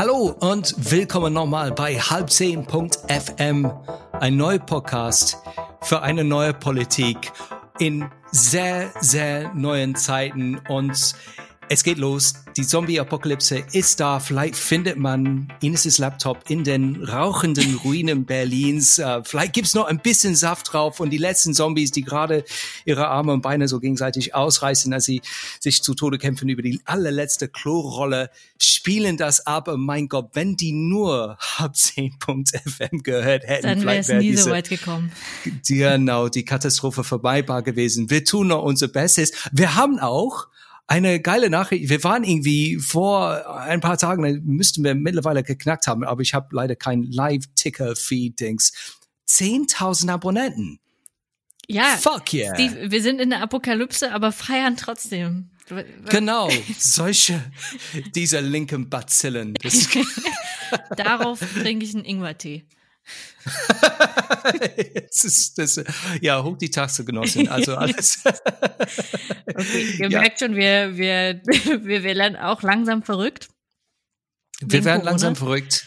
Hallo und willkommen nochmal bei halb10.fm, ein neuer Podcast für eine neue Politik in sehr, sehr neuen Zeiten und es geht los. Die Zombie-Apokalypse ist da. Vielleicht findet man Ines' Laptop in den rauchenden Ruinen Berlins. Vielleicht gibt's noch ein bisschen Saft drauf und die letzten Zombies, die gerade ihre Arme und Beine so gegenseitig ausreißen, als sie sich zu Tode kämpfen über die allerletzte Klorolle, spielen das ab. Mein Gott, wenn die nur halb10.fm gehört hätten, dann wäre es nie so weit gekommen. Genau, die Katastrophe vorbeibar gewesen. Wir tun noch unser Bestes. Wir haben auch eine geile Nachricht. Wir waren irgendwie vor ein paar Tagen, müssten wir mittlerweile geknackt haben, aber ich habe leider kein Live-Ticker-Feed-Dings. 10.000 Abonnenten. Ja, fuck yeah. Steve, wir sind in der Apokalypse, aber feiern trotzdem. Genau, diese linken Bazillen. Darauf trinke ich einen Ingwertee. Ja, hoch die Taste, Genossin. Also alles. Okay, ihr merkt schon, wir werden auch langsam verrückt. Wir werden langsam verrückt.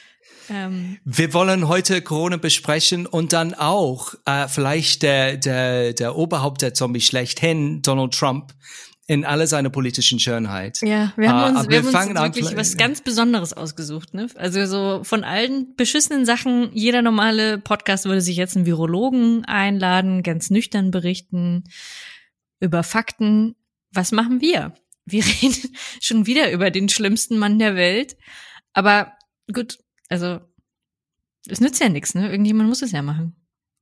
Wir wollen heute Corona besprechen und dann auch vielleicht der Oberhaupt der Zombie schlechthin, Donald Trump, in alle seiner politischen Schönheit. Ja, wir haben uns wirklich was ganz Besonderes ausgesucht, ne? Also so von allen beschissenen Sachen, jeder normale Podcast würde sich jetzt einen Virologen einladen, ganz nüchtern berichten über Fakten. Was machen wir? Wir reden schon wieder über den schlimmsten Mann der Welt. Aber gut, also es nützt ja nichts, ne? Irgendjemand muss es ja machen.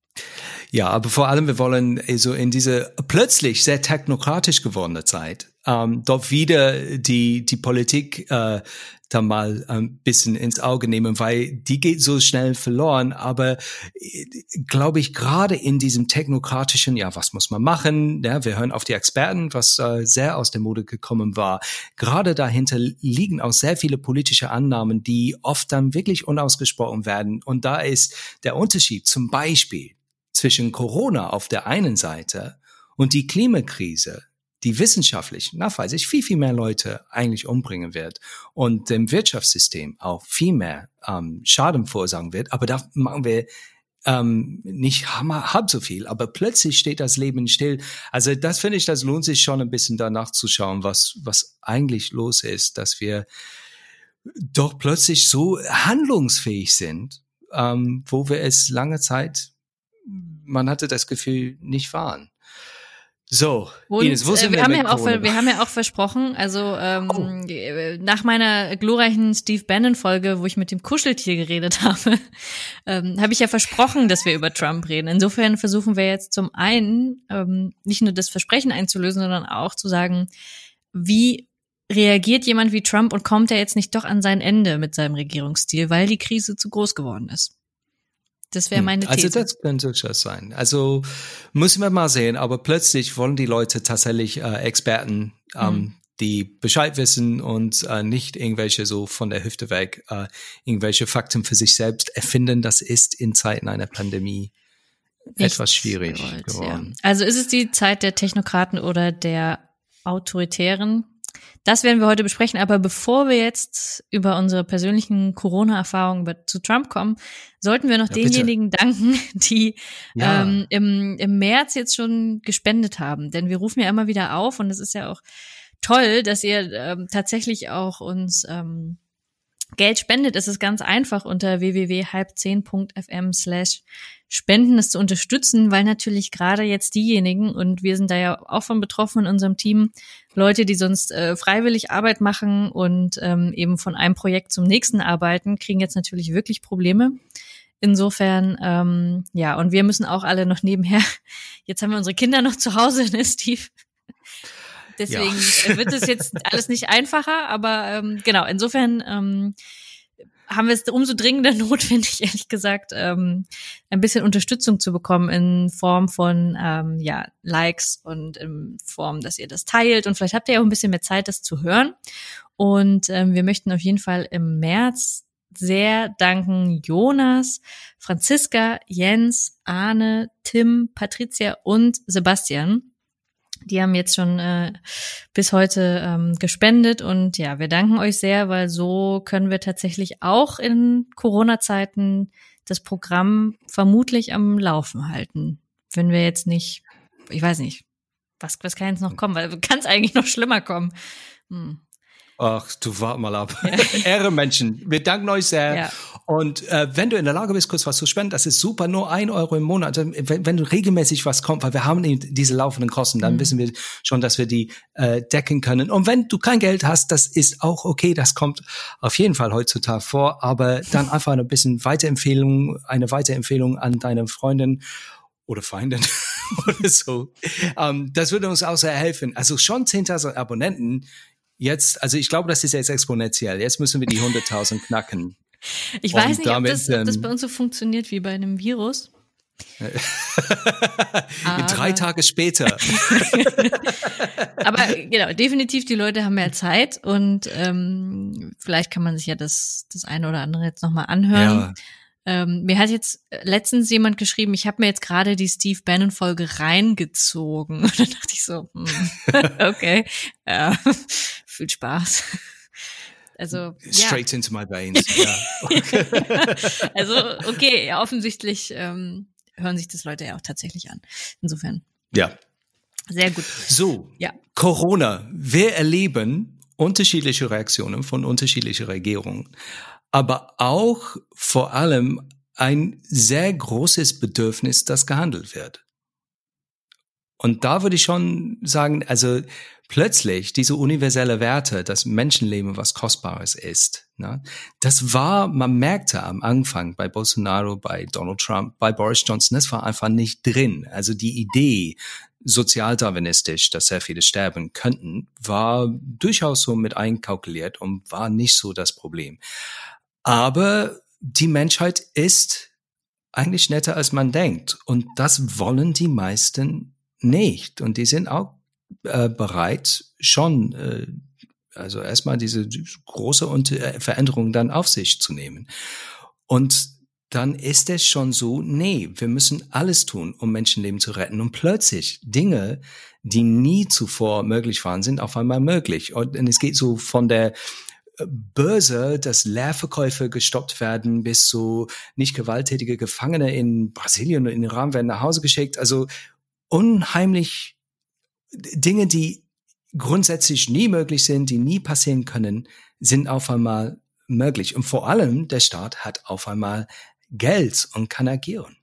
Ja, aber vor allem, wir wollen so in diese plötzlich sehr technokratisch gewordene Zeit dort wieder die Politik da mal ein bisschen ins Auge nehmen, weil die geht so schnell verloren. Aber glaube ich, gerade in diesem technokratischen, ja, was muss man machen? Ja, wir hören auf die Experten, was sehr aus der Mode gekommen war. Gerade dahinter liegen auch sehr viele politische Annahmen, die oft dann wirklich unausgesprochen werden. Und da ist der Unterschied zum Beispiel zwischen Corona auf der einen Seite und die Klimakrise, die wissenschaftlich nachweislich viel mehr Leute eigentlich umbringen wird und dem Wirtschaftssystem auch viel mehr Schaden verursachen wird. Aber da machen wir nicht halb so viel, aber plötzlich steht das Leben still. Also das finde ich, das lohnt sich schon ein bisschen danach zu schauen, was eigentlich los ist, dass wir doch plötzlich so handlungsfähig sind, wo wir es lange Zeit, man hatte das Gefühl, nicht waren. So, und, Ines, wo sind wir haben ja auch versprochen, also nach meiner glorreichen Steve Bannon-Folge, wo ich mit dem Kuscheltier geredet habe, habe ich ja versprochen, dass wir über Trump reden. Insofern versuchen wir jetzt zum einen nicht nur das Versprechen einzulösen, sondern auch zu sagen, wie reagiert jemand wie Trump und kommt er jetzt nicht doch an sein Ende mit seinem Regierungsstil, weil die Krise zu groß geworden ist. Das wäre meine These. Also das könnte durchaus sein. Also müssen wir mal sehen, aber plötzlich wollen die Leute tatsächlich Experten, die Bescheid wissen und nicht irgendwelche so von der Hüfte weg irgendwelche Fakten für sich selbst erfinden. Das ist in Zeiten einer Pandemie etwas schwierig geworden. Ja. Also ist es die Zeit der Technokraten oder der Autoritären? Das werden wir heute besprechen, aber bevor wir jetzt über unsere persönlichen Corona-Erfahrungen zu Trump kommen, sollten wir noch denjenigen danken, die im März jetzt schon gespendet haben. Denn wir rufen ja immer wieder auf und es ist ja auch toll, dass ihr tatsächlich auch uns Geld spendet. Es ist ganz einfach unter www.halb10.fm/spenden es zu unterstützen, weil natürlich gerade jetzt diejenigen, und wir sind da ja auch von betroffen in unserem Team, Leute, die sonst freiwillig Arbeit machen und eben von einem Projekt zum nächsten arbeiten, kriegen jetzt natürlich wirklich Probleme. Insofern, und wir müssen auch alle noch nebenher, jetzt haben wir unsere Kinder noch zu Hause, ne, Steve? Deswegen wird es jetzt alles nicht einfacher, aber genau, insofern haben wir es umso dringender notwendig, ehrlich gesagt, ein bisschen Unterstützung zu bekommen in Form von Likes und in Form, dass ihr das teilt und vielleicht habt ihr ja auch ein bisschen mehr Zeit, das zu hören. Und wir möchten auf jeden Fall im März sehr danken Jonas, Franziska, Jens, Arne, Tim, Patricia und Sebastian. Die haben jetzt schon bis heute gespendet und ja, wir danken euch sehr, weil so können wir tatsächlich auch in Corona-Zeiten das Programm vermutlich am Laufen halten. Wenn wir jetzt nicht, ich weiß nicht, was kann jetzt noch kommen, weil kann es eigentlich noch schlimmer kommen. Ach, du wart mal ab. Ja. Ehre Menschen, wir danken euch sehr. Ja. Und wenn du in der Lage bist, kurz was zu spenden, das ist super, nur 1 Euro im Monat. Wenn du regelmäßig was kommt, weil wir haben diese laufenden Kosten, dann wissen wir schon, dass wir die decken können. Und wenn du kein Geld hast, das ist auch okay, das kommt auf jeden Fall heutzutage vor, aber dann einfach eine eine Weiterempfehlung an deine Freundin oder Feindin oder so. Das würde uns auch sehr helfen. Also schon 10.000 Abonnenten. Jetzt, also ich glaube, das ist jetzt exponentiell. Jetzt müssen wir die 100.000 knacken. Ich weiß nicht, ob das bei uns so funktioniert wie bei einem Virus. 3 Tage später. Aber genau, definitiv, die Leute haben mehr Zeit und vielleicht kann man sich ja das eine oder andere jetzt nochmal anhören. Ja. Mir hat jetzt letztens jemand geschrieben, ich habe mir jetzt gerade die Steve Bannon-Folge reingezogen. Und dann dachte ich so, okay, ja, viel Spaß. Also straight into my veins. Ja. Okay. Also okay, ja, offensichtlich hören sich das Leute ja auch tatsächlich an. Insofern. Ja. Sehr gut. So, ja. Corona. Wir erleben unterschiedliche Reaktionen von unterschiedlichen Regierungen, aber auch vor allem ein sehr großes Bedürfnis, das gehandelt wird. Und da würde ich schon sagen, also plötzlich diese universelle Werte, dass Menschenleben was Kostbares ist, ne? Das war, man merkte am Anfang bei Bolsonaro, bei Donald Trump, bei Boris Johnson, das war einfach nicht drin. Also die Idee, sozialdarwinistisch, dass sehr viele sterben könnten, war durchaus so mit einkalkuliert und war nicht so das Problem. Aber die Menschheit ist eigentlich netter, als man denkt. Und das wollen die meisten nicht. Und die sind auch bereit, schon also erstmal diese große Veränderung dann auf sich zu nehmen. Und dann ist es schon so, nee, wir müssen alles tun, um Menschenleben zu retten. Und plötzlich Dinge, die nie zuvor möglich waren, sind auf einmal möglich. Und es geht so von der Börse, dass Leerverkäufe gestoppt werden, bis so nicht gewalttätige Gefangene in Brasilien und in Iran werden nach Hause geschickt. Also unheimlich Dinge, die grundsätzlich nie möglich sind, die nie passieren können, sind auf einmal möglich. Und vor allem der Staat hat auf einmal Geld und kann agieren.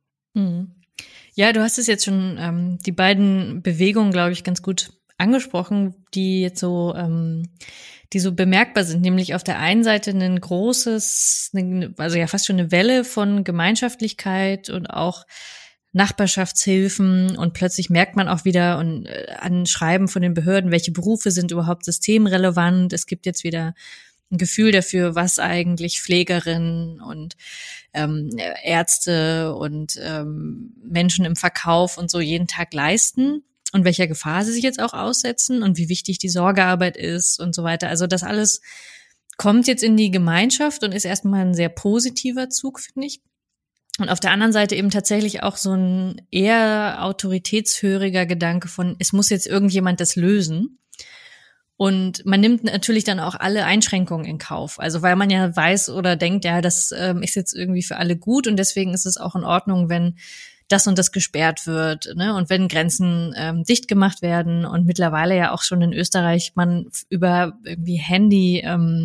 Ja, du hast es jetzt schon die beiden Bewegungen, glaube ich, ganz gut angesprochen, die jetzt so die so bemerkbar sind, nämlich auf der einen Seite ein großes, also ja fast schon eine Welle von Gemeinschaftlichkeit und auch Nachbarschaftshilfen, und plötzlich merkt man auch wieder an Schreiben von den Behörden, welche Berufe sind überhaupt systemrelevant. Es gibt jetzt wieder ein Gefühl dafür, was eigentlich Pflegerinnen und Ärzte und Menschen im Verkauf und so jeden Tag leisten und welcher Gefahr sie sich jetzt auch aussetzen und wie wichtig die Sorgearbeit ist und so weiter. Also das alles kommt jetzt in die Gemeinschaft und ist erstmal ein sehr positiver Zug, finde ich. Und auf der anderen Seite eben tatsächlich auch so ein eher autoritätshöriger Gedanke von, es muss jetzt irgendjemand das lösen. Und man nimmt natürlich dann auch alle Einschränkungen in Kauf. Also weil man ja weiß oder denkt, ja, das ist jetzt irgendwie für alle gut und deswegen ist es auch in Ordnung, wenn das und das gesperrt wird, ne? Und wenn Grenzen dicht gemacht werden und mittlerweile ja auch schon in Österreich man über irgendwie Handy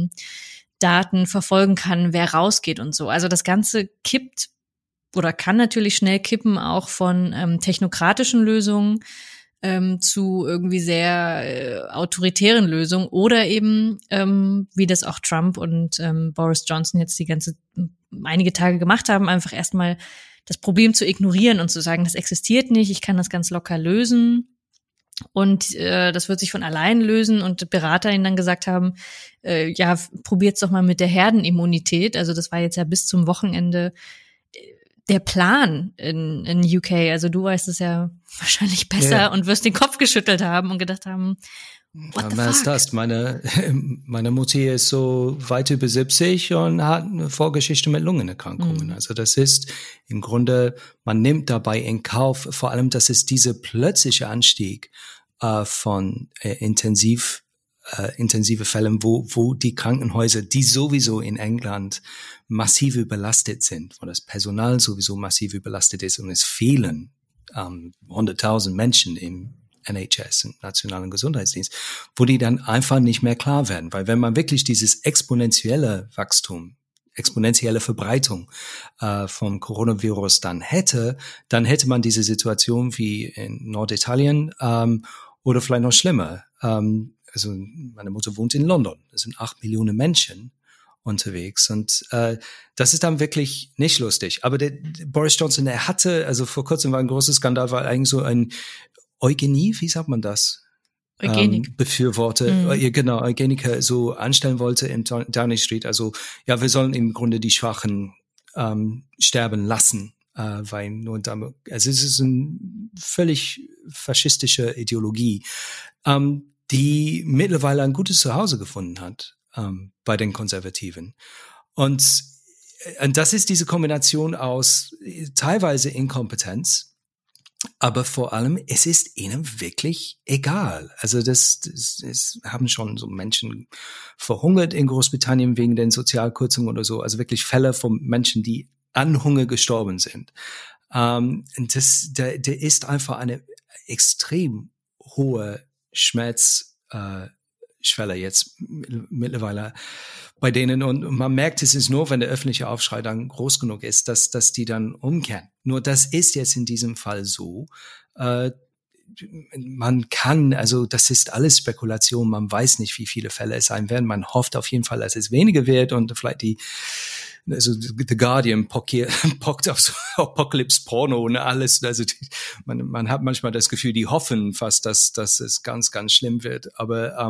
Daten verfolgen kann, wer rausgeht und so. Also das Ganze kippt oder kann natürlich schnell kippen auch von technokratischen Lösungen zu irgendwie sehr autoritären Lösungen oder eben, wie das auch Trump und Boris Johnson jetzt einige Tage gemacht haben, einfach erstmal das Problem zu ignorieren und zu sagen, das existiert nicht, ich kann das ganz locker lösen und das wird sich von allein lösen, und Berater ihnen dann gesagt haben, ja, probiert's doch mal mit der Herdenimmunität. Also das war jetzt ja bis zum Wochenende der Plan in UK. Also du weißt es ja wahrscheinlich besser und wirst den Kopf geschüttelt haben und gedacht haben, what the fuck? Ist das? Meine Mutti ist so weit über 70 und hat eine Vorgeschichte mit Lungenerkrankungen. Also das ist im Grunde, man nimmt dabei in Kauf, vor allem, dass es dieser plötzliche Anstieg von intensive Fällen, wo die Krankenhäuser, die sowieso in England massiv überlastet sind, wo das Personal sowieso massiv überlastet ist und es fehlen 100.000 Menschen im NHS, im Nationalen Gesundheitsdienst, wo die dann einfach nicht mehr klar werden. Weil wenn man wirklich dieses exponentielle Wachstum, exponentielle Verbreitung vom Coronavirus dann hätte man diese Situation wie in Norditalien oder vielleicht noch schlimmer. Also meine Mutter wohnt in London. Es sind 8 Millionen Menschen unterwegs und das ist dann wirklich nicht lustig. Aber der Boris Johnson, er hatte, also vor kurzem war ein großer Skandal, weil eigentlich so ein Eugenie, wie sagt man das? Befürworter, genau, Eugeniker so anstellen wollte in Downing Street. Also ja, wir sollen im Grunde die Schwachen sterben lassen, weil nur damit, also es ist eine völlig faschistische Ideologie, die mittlerweile ein gutes Zuhause gefunden hat bei den Konservativen. Und das ist diese Kombination aus teilweise Inkompetenz, aber vor allem, es ist ihnen wirklich egal. Also das haben schon so Menschen verhungert in Großbritannien wegen den Sozialkürzungen oder so. Also wirklich Fälle von Menschen, die an Hunger gestorben sind. Der ist einfach eine extrem hohe Schmerzschwelle jetzt mittlerweile bei denen, und man merkt, es ist nur, wenn der öffentliche Aufschrei dann groß genug ist, dass die dann umkehren. Nur das ist jetzt in diesem Fall so. Man kann, also das ist alles Spekulation, man weiß nicht, wie viele Fälle es sein werden. Man hofft auf jeden Fall, dass es weniger wird und vielleicht also The Guardian pockt auf so Apocalypse-Porno und alles. Also man hat manchmal das Gefühl, die hoffen fast, dass es ganz, ganz schlimm wird. Aber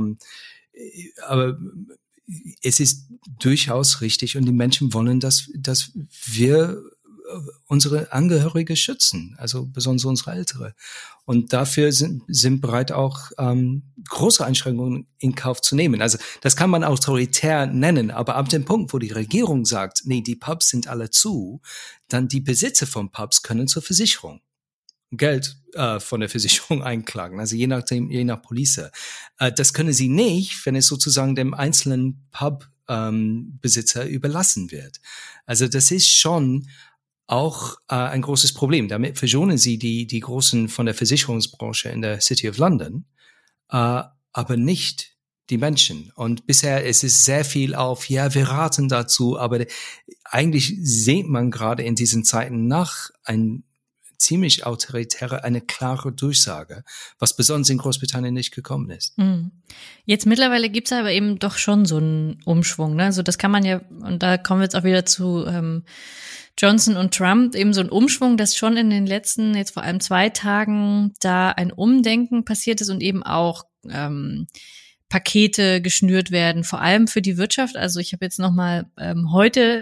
es ist durchaus richtig und die Menschen wollen, dass wir unsere Angehörige schützen, also besonders unsere Ältere. Und dafür sind bereit auch große Einschränkungen in Kauf zu nehmen. Also das kann man autoritär nennen, aber ab dem Punkt, wo die Regierung sagt, nee, die Pubs sind alle zu, dann die Besitzer von Pubs können zur Versicherung Geld von der Versicherung einklagen, also je nach Police. Das können sie nicht, wenn es sozusagen dem einzelnen Pub-Besitzer überlassen wird. Also das ist schon auch ein großes Problem. Damit verschonen sie die Großen von der Versicherungsbranche in der City of London, aber nicht die Menschen. Und bisher ist es sehr viel auf, ja, wir raten dazu, aber eigentlich sieht man gerade in diesen Zeiten nach ein ziemlich autoritäre, eine klare Durchsage, was besonders in Großbritannien nicht gekommen ist. Jetzt mittlerweile gibt's aber eben doch schon so einen Umschwung, ne? Also das kann man ja, und da kommen wir jetzt auch wieder zu Johnson und Trump, eben so ein Umschwung, dass schon in den letzten, jetzt vor allem 2 Tagen, da ein Umdenken passiert ist und eben auch Pakete geschnürt werden, vor allem für die Wirtschaft. Also ich habe jetzt nochmal heute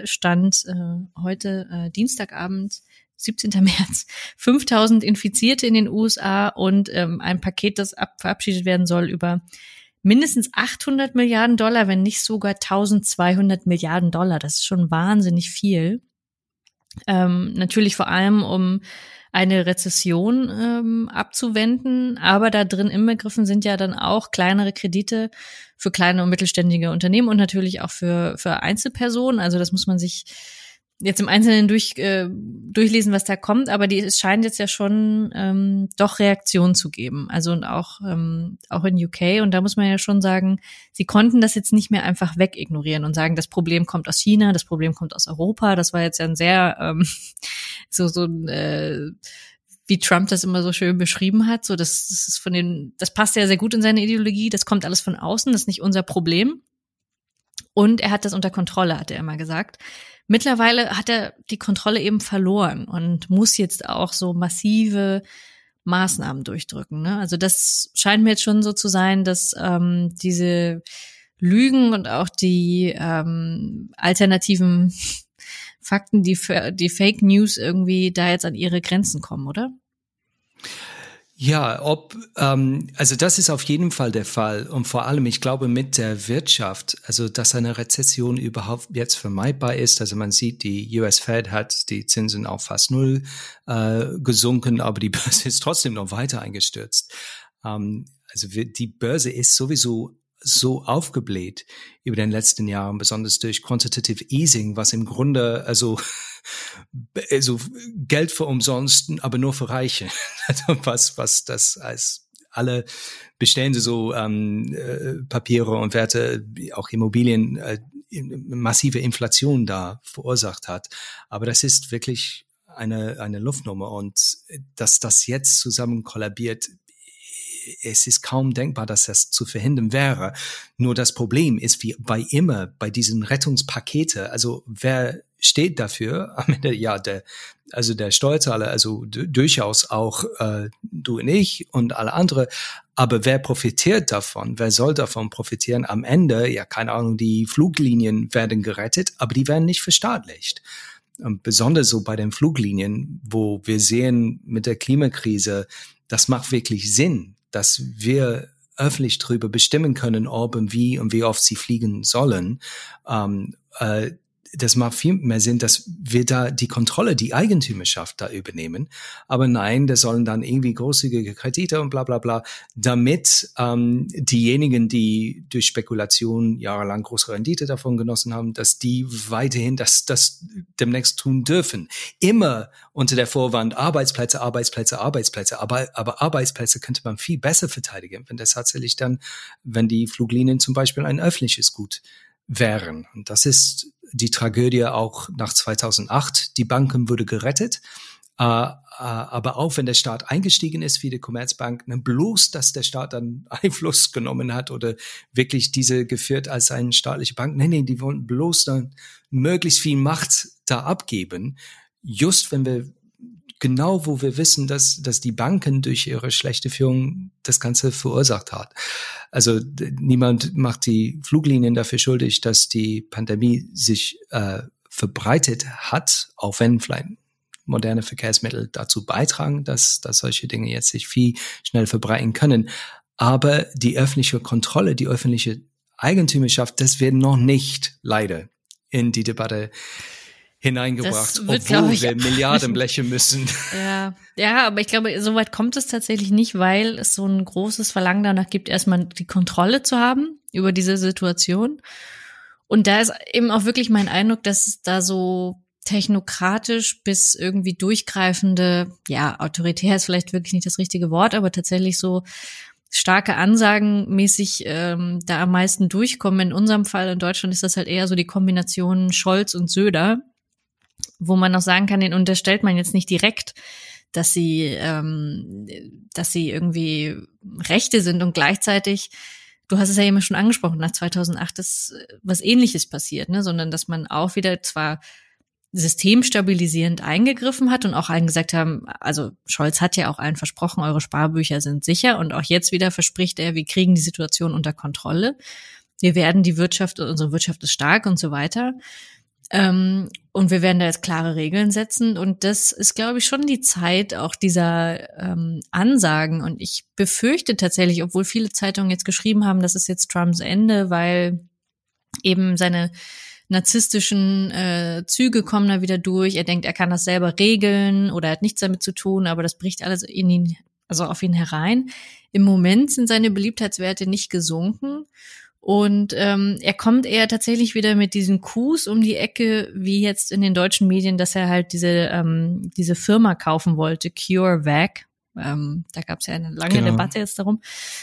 Dienstagabend, 17. März, 5.000 Infizierte in den USA und ein Paket, das verabschiedet werden soll über mindestens $800 Milliarden, wenn nicht sogar 1.200 Milliarden Dollar. Das ist schon wahnsinnig viel. Natürlich vor allem, um eine Rezession abzuwenden, aber da drin inbegriffen sind ja dann auch kleinere Kredite für kleine und mittelständige Unternehmen und natürlich auch für Einzelpersonen. Also das muss man sich jetzt im Einzelnen durchlesen, was da kommt, aber es scheint jetzt ja schon doch Reaktionen zu geben. Also und auch in UK, und da muss man ja schon sagen, sie konnten das jetzt nicht mehr einfach wegignorieren und sagen, das Problem kommt aus China, das Problem kommt aus Europa. Das war jetzt ja ein sehr wie Trump das immer so schön beschrieben hat, so das ist das passt ja sehr gut in seine Ideologie, das kommt alles von außen, das ist nicht unser Problem. Und er hat das unter Kontrolle, hat er immer gesagt. Mittlerweile hat er die Kontrolle eben verloren und muss jetzt auch so massive Maßnahmen durchdrücken, ne? Also das scheint mir jetzt schon so zu sein, dass diese Lügen und auch die alternativen Fakten, die Fake News irgendwie da jetzt an ihre Grenzen kommen, oder? Ja, also das ist auf jeden Fall der Fall. Und vor allem, ich glaube, mit der Wirtschaft, also dass eine Rezession überhaupt jetzt vermeidbar ist. Also man sieht, die US Fed hat die Zinsen auf fast 0 gesunken, aber die Börse ist trotzdem noch weiter eingestürzt. Also die Börse ist sowieso so aufgebläht über den letzten Jahren, besonders durch Quantitative Easing, was im Grunde also Geld für umsonst, aber nur für Reiche. was das als alle bestehende so Papiere und Werte, auch Immobilien, massive Inflation da verursacht hat. Aber das ist wirklich eine Luftnummer, und dass das jetzt zusammen kollabiert, es ist kaum denkbar, dass das zu verhindern wäre. Nur das Problem ist, wie bei diesen Rettungspakete, also wer steht dafür? Am Ende, ja, der Steuerzahler, also durchaus auch du und ich und alle andere. Aber wer profitiert davon? Wer soll davon profitieren? Am Ende, ja, keine Ahnung, die Fluglinien werden gerettet, aber die werden nicht verstaatlicht. Und besonders so bei den Fluglinien, wo wir sehen mit der Klimakrise, das macht wirklich Sinn, dass wir öffentlich darüber bestimmen können, ob und wie oft sie fliegen sollen. Das macht viel mehr Sinn, dass wir da die Kontrolle, die Eigentümerschaft da übernehmen. Aber nein, das sollen dann irgendwie großzügige Kredite und bla bla bla, damit diejenigen, die durch Spekulation jahrelang große Rendite davon genossen haben, dass die weiterhin das demnächst tun dürfen. Immer unter der Vorwand Arbeitsplätze. Aber Arbeitsplätze könnte man viel besser verteidigen, wenn das tatsächlich dann, wenn die Fluglinien zum Beispiel ein öffentliches Gut wären. Und das ist die Tragödie auch nach 2008. Die Banken wurde gerettet, aber auch wenn der Staat eingestiegen ist, wie die Commerzbank, bloß, dass der Staat dann Einfluss genommen hat oder wirklich diese geführt als eine staatliche Bank. Nee, die wollten bloß dann möglichst viel Macht da abgeben. Just wenn wir genau, wo wir wissen, dass die Banken durch ihre schlechte Führung das Ganze verursacht hat. Also niemand macht die Fluglinien dafür schuldig, dass die Pandemie sich verbreitet hat, auch wenn vielleicht moderne Verkehrsmittel dazu beitragen, dass solche Dinge jetzt sich viel schnell verbreiten können. Aber die öffentliche Kontrolle, die öffentliche Eigentümerschaft, das wird noch nicht leider in die Debatte hineingebracht, obwohl wir Milliarden blechen müssen. Ja, aber ich glaube, soweit kommt es tatsächlich nicht, weil es so ein großes Verlangen danach gibt, erstmal die Kontrolle zu haben über diese Situation. Und da ist eben auch wirklich mein Eindruck, dass es da so technokratisch bis irgendwie durchgreifende, ja, autoritär ist vielleicht wirklich nicht das richtige Wort, aber tatsächlich so starke Ansagen mäßig da am meisten durchkommen. In unserem Fall in Deutschland ist das halt eher so die Kombination Scholz und Söder, wo man noch sagen kann, den unterstellt man jetzt nicht direkt, dass sie irgendwie Rechte sind, und gleichzeitig, du hast es ja eben schon angesprochen, nach 2008 ist was Ähnliches passiert, ne, sondern dass man auch wieder zwar systemstabilisierend eingegriffen hat und auch allen gesagt haben, also Scholz hat ja auch allen versprochen, eure Sparbücher sind sicher, und auch jetzt wieder verspricht er, wir kriegen die Situation unter Kontrolle, wir werden unsere Wirtschaft ist stark und so weiter. Und wir werden da jetzt klare Regeln setzen, und das ist, glaube ich, schon die Zeit auch dieser Ansagen, und ich befürchte tatsächlich, obwohl viele Zeitungen jetzt geschrieben haben, das ist jetzt Trumps Ende, weil eben seine narzisstischen Züge kommen da wieder durch, er denkt, er kann das selber regeln oder hat nichts damit zu tun, aber das bricht alles auf ihn herein. Im Moment sind seine Beliebtheitswerte nicht gesunken. Und er kommt eher tatsächlich wieder mit diesen Coups um die Ecke, wie jetzt in den deutschen Medien, dass er halt diese Firma kaufen wollte, CureVac. Da gab es ja eine lange Debatte jetzt darum.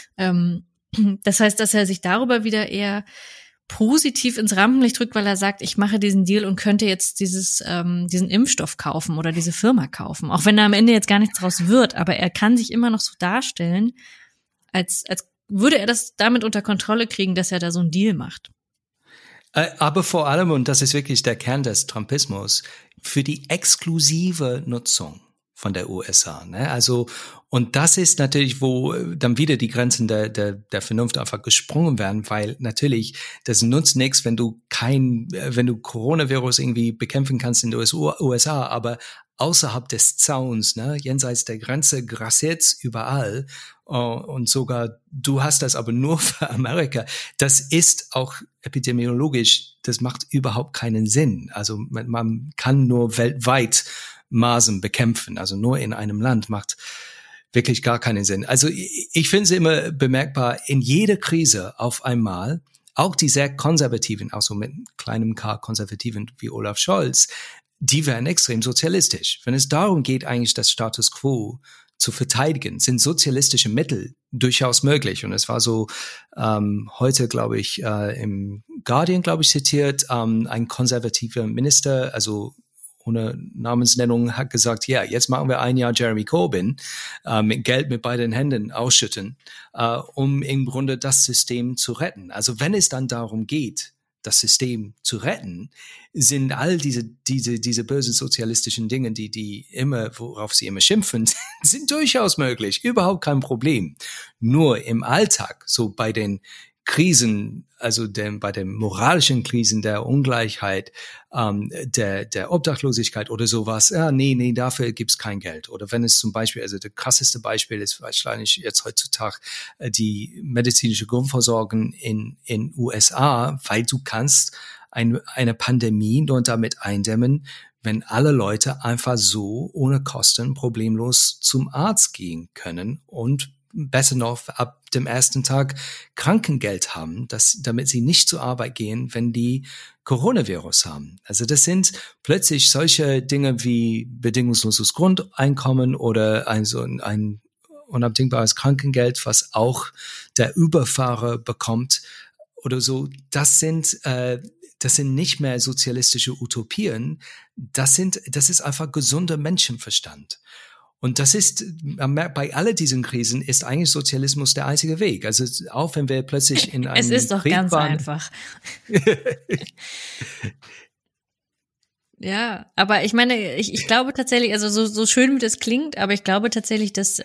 Das heißt, dass er sich darüber wieder eher positiv ins Rampenlicht drückt, weil er sagt, ich mache diesen Deal und könnte jetzt diesen Impfstoff kaufen oder diese Firma kaufen. Auch wenn da am Ende jetzt gar nichts draus wird, aber er kann sich immer noch so darstellen, als würde er das damit unter Kontrolle kriegen, dass er da so einen Deal macht. Aber vor allem, und das ist wirklich der Kern des Trumpismus, für die exklusive Nutzung von der USA, ne? Also, und das ist natürlich, wo dann wieder die Grenzen der Vernunft einfach gesprungen werden, weil natürlich, das nutzt nichts, wenn du Coronavirus irgendwie bekämpfen kannst in den USA, aber außerhalb des Zauns, ne, jenseits der Grenze grassiert's überall, und sogar du hast das aber nur für Amerika. Das ist auch epidemiologisch, das macht überhaupt keinen Sinn. Also man kann nur weltweit Masern bekämpfen, also nur in einem Land macht wirklich gar keinen Sinn. Also ich finde es immer bemerkbar, in jeder Krise auf einmal, auch die sehr konservativen, auch so mit kleinem K konservativen wie Olaf Scholz, die werden extrem sozialistisch. Wenn es darum geht, eigentlich das Status quo zu verteidigen, sind sozialistische Mittel durchaus möglich. Und es war so heute, glaube ich, im Guardian, glaube ich, zitiert, ein konservativer Minister, also ohne Namensnennung, hat gesagt, ja, jetzt machen wir ein Jahr Jeremy Corbyn, mit Geld mit beiden Händen ausschütten, um im Grunde das System zu retten. Also wenn es dann darum geht, das System zu retten, sind all diese bösen sozialistischen Dinge, die immer, worauf sie immer schimpfen, sind durchaus möglich. Überhaupt kein Problem. Nur im Alltag, so bei den Krisen, also bei den moralischen Krisen der Ungleichheit, der Obdachlosigkeit oder sowas, nee, dafür gibt's kein Geld. Oder wenn es zum Beispiel, also das krasseste Beispiel ist wahrscheinlich jetzt heutzutage die medizinische Grundversorgung in USA, weil du kannst eine Pandemie nur damit eindämmen, wenn alle Leute einfach so ohne Kosten problemlos zum Arzt gehen können und besser noch ab dem ersten Tag Krankengeld haben, damit sie nicht zur Arbeit gehen, wenn die Coronavirus haben. Also das sind plötzlich solche Dinge wie bedingungsloses Grundeinkommen oder ein unabdingbares Krankengeld, was auch der Überfahrer bekommt oder so. Das sind nicht mehr sozialistische Utopien. Das ist einfach gesunder Menschenverstand. Und das ist, bei all diesen Krisen ist eigentlich Sozialismus der einzige Weg. Also auch wenn wir plötzlich in einem Es ist doch Krieg ganz waren, einfach. Ja, aber ich meine, ich glaube tatsächlich, also so schön wie das klingt, aber ich glaube tatsächlich, dass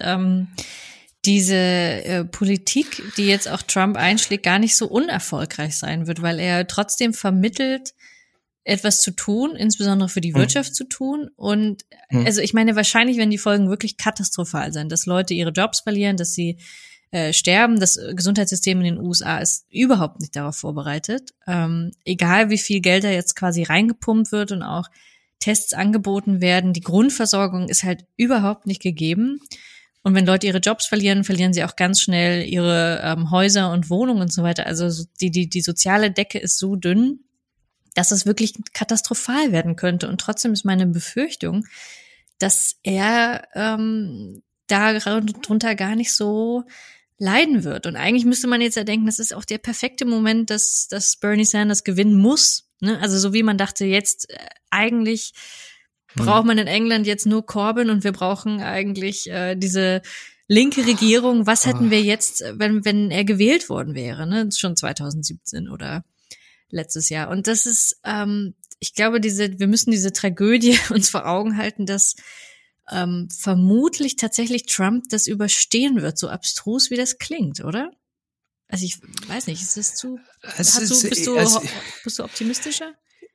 diese Politik, die jetzt auch Trump einschlägt, gar nicht so unerfolgreich sein wird, weil er trotzdem vermittelt, etwas zu tun, insbesondere für die Wirtschaft zu tun. Und also ich meine, wahrscheinlich werden die Folgen wirklich katastrophal sein, dass Leute ihre Jobs verlieren, dass sie sterben. Das Gesundheitssystem in den USA ist überhaupt nicht darauf vorbereitet. Egal wie viel Geld da jetzt quasi reingepumpt wird und auch Tests angeboten werden, die Grundversorgung ist halt überhaupt nicht gegeben. Und wenn Leute ihre Jobs verlieren, verlieren sie auch ganz schnell ihre Häuser und Wohnungen und so weiter. Also die soziale Decke ist so dünn, dass es wirklich katastrophal werden könnte. Und trotzdem ist meine Befürchtung, dass er darunter gar nicht so leiden wird. Und eigentlich müsste man jetzt ja denken, das ist auch der perfekte Moment, dass Bernie Sanders gewinnen muss. Ne? Also so wie man dachte, jetzt eigentlich braucht man in England jetzt nur Corbyn und wir brauchen eigentlich diese linke Regierung. Was hätten wir jetzt, wenn er gewählt worden wäre? Ne? Schon 2017 oder letztes Jahr. Und das ist, ich glaube, wir müssen diese Tragödie uns vor Augen halten, dass vermutlich tatsächlich Trump das überstehen wird, so abstrus wie das klingt, oder? Also ich weiß nicht, ist das zu? Bist du optimistischer?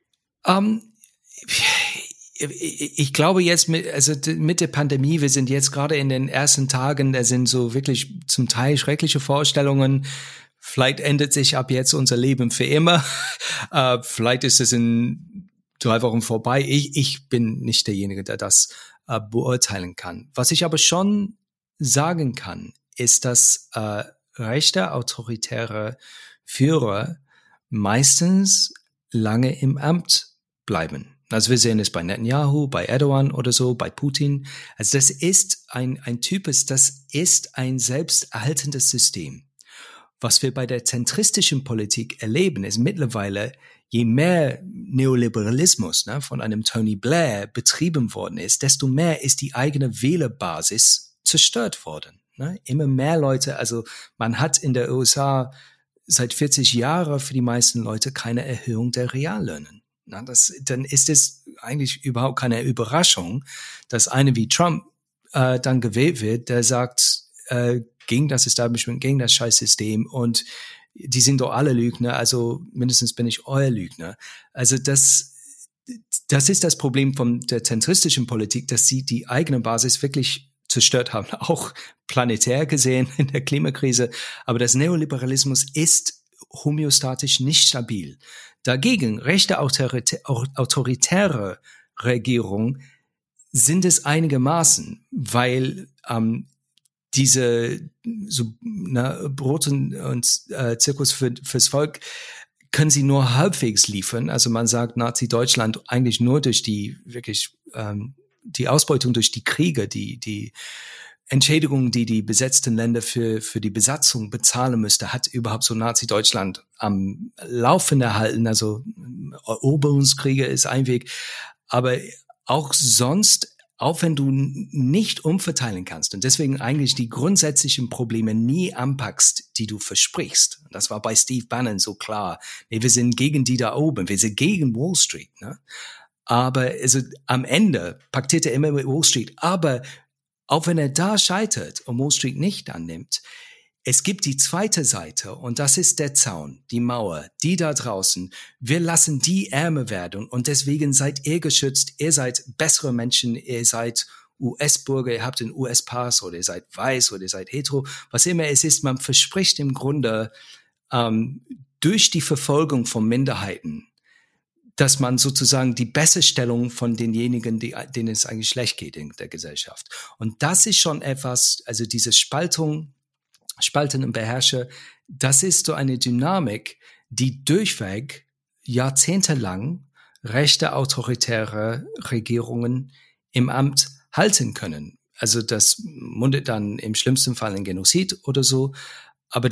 Ich glaube jetzt mit der Pandemie, wir sind jetzt gerade in den ersten Tagen, da sind so wirklich zum Teil schreckliche Vorstellungen. Vielleicht endet sich ab jetzt unser Leben für immer. Vielleicht ist es in 3 Wochen vorbei. Ich bin nicht derjenige, der das beurteilen kann. Was ich aber schon sagen kann, ist, dass rechte autoritäre Führer meistens lange im Amt bleiben. Also wir sehen es bei Netanyahu, bei Erdogan oder so, bei Putin. Also das ist ein Typus, das ist ein selbsterhaltendes System. Was wir bei der zentristischen Politik erleben, ist mittlerweile, je mehr Neoliberalismus von einem Tony Blair betrieben worden ist, desto mehr ist die eigene Wählerbasis zerstört worden. Ne? Immer mehr Leute, also man hat in der USA seit 40 Jahren für die meisten Leute keine Erhöhung der Reallöhnen. Na, dann ist es eigentlich überhaupt keine Überraschung, dass einer wie Trump dann gewählt wird, der sagt, gegen das Establishment, gegen das Scheißsystem und die sind doch alle Lügner, also mindestens bin ich euer Lügner. Also das ist das Problem von der zentristischen Politik, dass sie die eigene Basis wirklich zerstört haben, auch planetär gesehen in der Klimakrise. Aber das Neoliberalismus ist homöostatisch nicht stabil. Dagegen rechte autoritäre Regierungen sind es einigermaßen, weil diese Brot und Zirkus fürs Volk können sie nur halbwegs liefern. Also man sagt Nazi-Deutschland eigentlich nur durch die die Ausbeutung durch die Kriege, die Entschädigungen, die besetzten Länder für die Besatzung bezahlen müsste, hat überhaupt so Nazi-Deutschland am Laufen erhalten. Also Eroberungskriege ist ein Weg. Aber auch sonst, auch wenn du nicht umverteilen kannst und deswegen eigentlich die grundsätzlichen Probleme nie anpackst, die du versprichst. Das war bei Steve Bannon so klar. Nee, wir sind gegen die da oben, wir sind gegen Wall Street. Ne? Aber also am Ende paktiert er immer mit Wall Street. Aber auch wenn er da scheitert und Wall Street nicht annimmt, es gibt die zweite Seite und das ist der Zaun, die Mauer, die da draußen. Wir lassen die ärmer werden und deswegen seid ihr geschützt, ihr seid bessere Menschen, ihr seid US-Bürger, ihr habt einen US-Pass oder ihr seid weiß oder ihr seid hetero, was immer es ist. Man verspricht im Grunde durch die Verfolgung von Minderheiten, dass man sozusagen die Besserstellung von denjenigen, denen es eigentlich schlecht geht in der Gesellschaft. Und das ist schon etwas, also diese Spalten und Beherrscher, das ist so eine Dynamik, die durchweg jahrzehntelang rechte autoritäre Regierungen im Amt halten können. Also das mundet dann im schlimmsten Fall in Genozid oder so, aber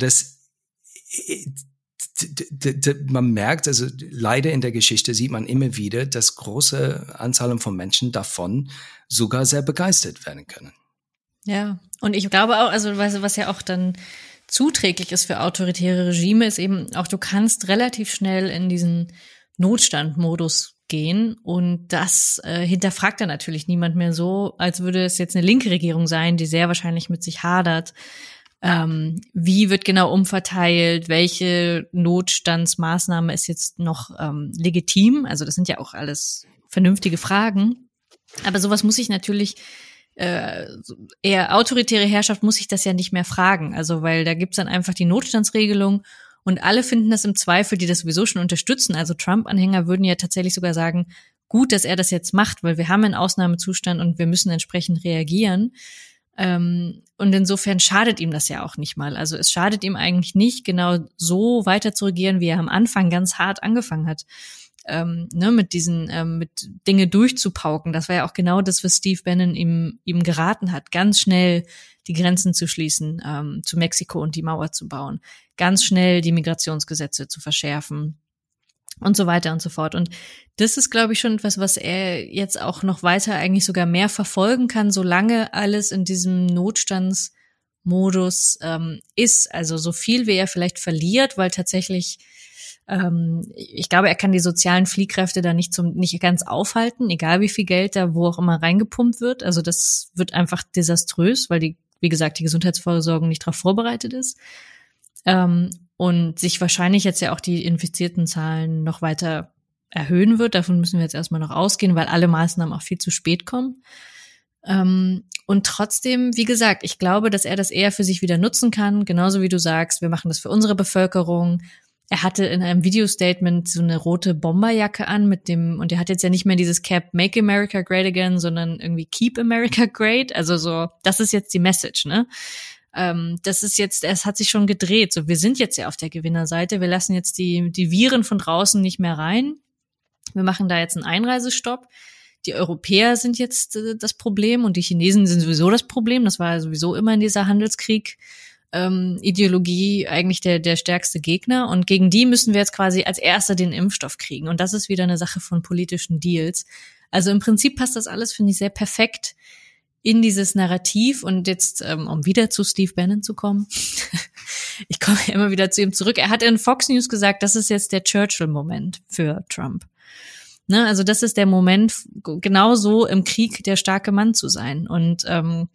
man merkt, also leider in der Geschichte sieht man immer wieder, dass große Anzahlen von Menschen davon sogar sehr begeistert werden können. Ja, und ich glaube auch, also was ja auch dann zuträglich ist für autoritäre Regime, ist eben auch, du kannst relativ schnell in diesen Notstandmodus gehen und das hinterfragt dann natürlich niemand mehr so, als würde es jetzt eine linke Regierung sein, die sehr wahrscheinlich mit sich hadert. Wie wird genau umverteilt? Welche Notstandsmaßnahme ist jetzt noch legitim? Also das sind ja auch alles vernünftige Fragen. Aber sowas muss ich natürlich, eher autoritäre Herrschaft muss ich das ja nicht mehr fragen. Also weil da gibt's dann einfach die Notstandsregelung und alle finden das im Zweifel, die das sowieso schon unterstützen. Also Trump-Anhänger würden ja tatsächlich sogar sagen, gut, dass er das jetzt macht, weil wir haben einen Ausnahmezustand und wir müssen entsprechend reagieren. Und insofern schadet ihm das ja auch nicht mal. Also es schadet ihm eigentlich nicht, genau so weiter zu regieren, wie er am Anfang ganz hart angefangen hat, mit Dinge durchzupauken. Das war ja auch genau das, was Steve Bannon ihm geraten hat, ganz schnell die Grenzen zu schließen, zu Mexiko und die Mauer zu bauen, ganz schnell die Migrationsgesetze zu verschärfen und so weiter und so fort. Und das ist, glaube ich, schon etwas, was er jetzt auch noch weiter eigentlich sogar mehr verfolgen kann, solange alles in diesem Notstandsmodus ist. Also so viel, wie er vielleicht verliert, weil tatsächlich, ich glaube, er kann die sozialen Fliehkräfte da nicht ganz aufhalten, egal wie viel Geld da wo auch immer reingepumpt wird. Also das wird einfach desaströs, weil wie gesagt, die Gesundheitsvorsorge nicht darauf vorbereitet ist. Und sich wahrscheinlich jetzt ja auch die infizierten Zahlen noch weiter erhöhen wird. Davon müssen wir jetzt erstmal noch ausgehen, weil alle Maßnahmen auch viel zu spät kommen. Und trotzdem, wie gesagt, ich glaube, dass er das eher für sich wieder nutzen kann. Genauso wie du sagst, wir machen das für unsere Bevölkerung. Er hatte in einem Videostatement so eine rote Bomberjacke an und er hat jetzt ja nicht mehr dieses Cap Make America Great Again, sondern irgendwie Keep America Great. Also so, das ist jetzt die Message, ne? Das ist jetzt, es hat sich schon gedreht. So, wir sind jetzt ja auf der Gewinnerseite. Wir lassen jetzt die Viren von draußen nicht mehr rein. Wir machen da jetzt einen Einreisestopp. Die Europäer sind jetzt das Problem und die Chinesen sind sowieso das Problem. Das war sowieso immer in dieser Handelskrieg Ideologie eigentlich der stärkste Gegner. Und gegen die müssen wir jetzt quasi als Erster den Impfstoff kriegen. Und das ist wieder eine Sache von politischen Deals. Also im Prinzip passt das alles, finde ich, sehr perfekt in dieses Narrativ. Und jetzt, um wieder zu Steve Bannon zu kommen, ich komme ja immer wieder zu ihm zurück. Er hat in Fox News gesagt, das ist jetzt der Churchill-Moment für Trump. Ne? Also das ist der Moment, genau so im Krieg der starke Mann zu sein. Und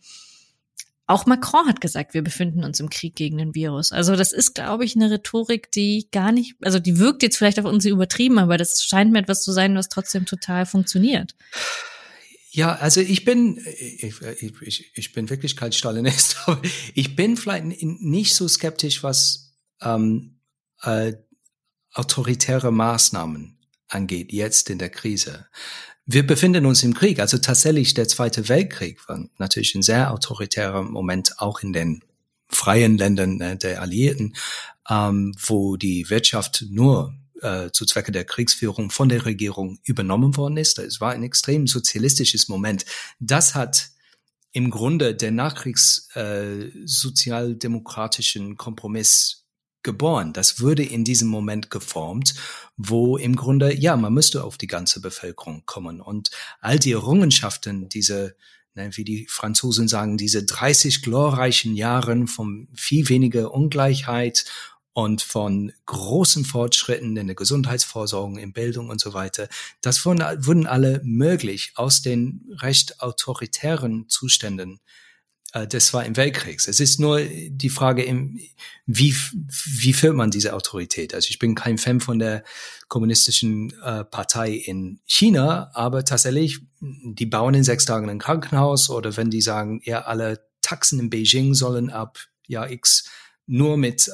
auch Macron hat gesagt, wir befinden uns im Krieg gegen den Virus. Also das ist, glaube ich, eine Rhetorik, die gar nicht, also die wirkt jetzt vielleicht auf uns übertrieben, aber das scheint mir etwas zu sein, was trotzdem total funktioniert. Ja, also ich bin wirklich kein Stalinist, aber ich bin vielleicht nicht so skeptisch, was autoritäre Maßnahmen angeht, jetzt in der Krise. Wir befinden uns im Krieg. Also tatsächlich der Zweite Weltkrieg war natürlich ein sehr autoritärer Moment, auch in den freien Ländern der Alliierten, wo die Wirtschaft nur zu Zwecke der Kriegsführung von der Regierung übernommen worden ist. Es war ein extrem sozialistisches Moment. Das hat im Grunde der sozialdemokratischen Kompromiss geboren. Das wurde in diesem Moment geformt, wo im Grunde, ja, man müsste auf die ganze Bevölkerung kommen. Und all die Errungenschaften, wie die Franzosen sagen, diese 30 glorreichen Jahren von viel weniger Ungleichheit und von großen Fortschritten in der Gesundheitsversorgung, in Bildung und so weiter, das wurden alle möglich aus den recht autoritären Zuständen des Zweiten Weltkriegs. Es ist nur die Frage, wie führt man diese Autorität? Also ich bin kein Fan von der kommunistischen Partei in China, aber tatsächlich, die bauen in 6 Tagen ein Krankenhaus, oder wenn die sagen, ja, alle Taxen in Beijing sollen ab Jahr X nur mit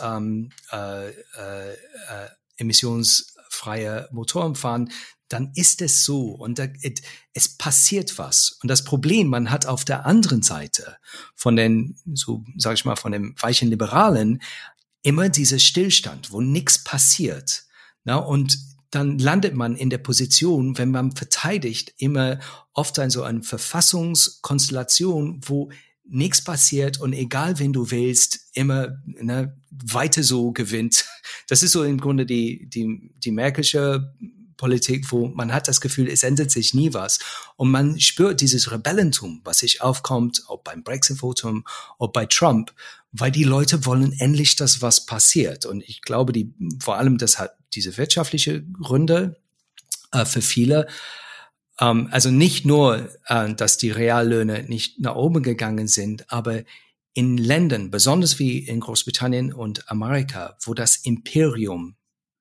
emissionsfreie Motoren fahren, dann ist es so, und es passiert was. Und das Problem, man hat auf der anderen Seite von den, so sage ich mal, von den weichen Liberalen immer dieser Stillstand, wo nichts passiert. Na, und dann landet man in der Position, wenn man verteidigt, immer oft so eine Verfassungskonstellation, wo nichts passiert und egal wen du wählst, immer weiter so gewinnt. Das ist so im Grunde die Merkelsche Politik, wo man hat das Gefühl, es ändert sich nie was. Und man spürt dieses Rebellentum, was sich aufkommt, ob beim Brexit-Votum, ob bei Trump, weil die Leute wollen endlich, dass was passiert. Und ich glaube, vor allem das hat diese wirtschaftliche Gründe für viele. Also nicht nur, dass die Reallöhne nicht nach oben gegangen sind, aber in Ländern, besonders wie in Großbritannien und Amerika, wo das Imperium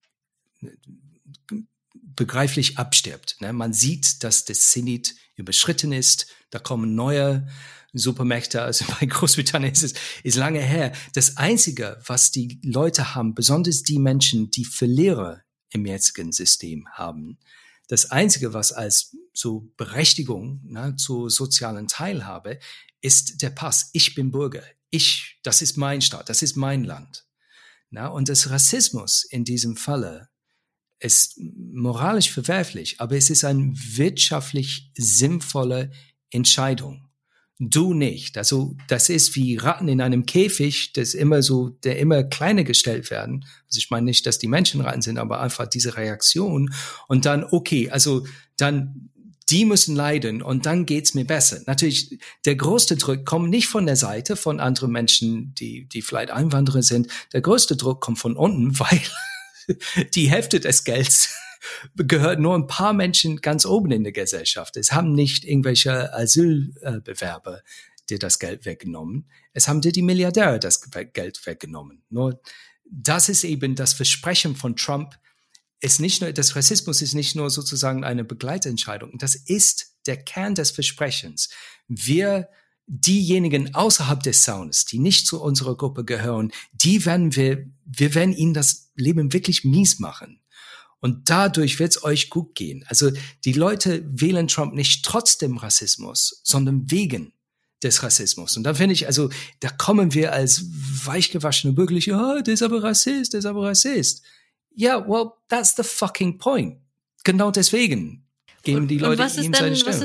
begreiflich abstirbt. Ne? Man sieht, dass das Zenit überschritten ist. Da kommen neue Supermächte. Also bei Großbritannien ist lange her. Das Einzige, was die Leute haben, besonders die Menschen, die Verlierer im jetzigen System haben, das Einzige, was als so Berechtigung zur sozialen Teilhabe ist der Pass. Ich bin Bürger. Das ist mein Staat. Das ist mein Land. Na? Und das Rassismus in diesem Falle ist moralisch verwerflich, aber es ist eine wirtschaftlich sinnvolle Entscheidung. Du nicht. Also das ist wie Ratten in einem Käfig, der immer kleiner gestellt werden. Also ich meine nicht, dass die Menschen Ratten sind, aber einfach diese Reaktion. Und dann, okay, also dann die müssen leiden und dann geht's mir besser. Natürlich, der größte Druck kommt nicht von der Seite von anderen Menschen, die vielleicht Einwanderer sind. Der größte Druck kommt von unten, weil die Hälfte des Gelds gehört nur ein paar Menschen ganz oben in der Gesellschaft. Es haben nicht irgendwelche Asylbewerber dir das Geld weggenommen. Es haben dir die Milliardäre das Geld weggenommen. Nur das ist eben das Versprechen von Trump. Das Rassismus ist nicht nur sozusagen eine Begleitentscheidung. Das ist der Kern des Versprechens. Diejenigen außerhalb des Zaunes, die nicht zu unserer Gruppe gehören, wir werden ihnen das Leben wirklich mies machen. Und dadurch wird es euch gut gehen. Also die Leute wählen Trump nicht trotz dem Rassismus, sondern wegen des Rassismus. Und da finde ich, also da kommen wir als weichgewaschene Bürgerliche, der ist aber Rassist, der ist aber Rassist. Ja, well, that's the fucking point. Genau deswegen geben die Leute ihm seine Stimme.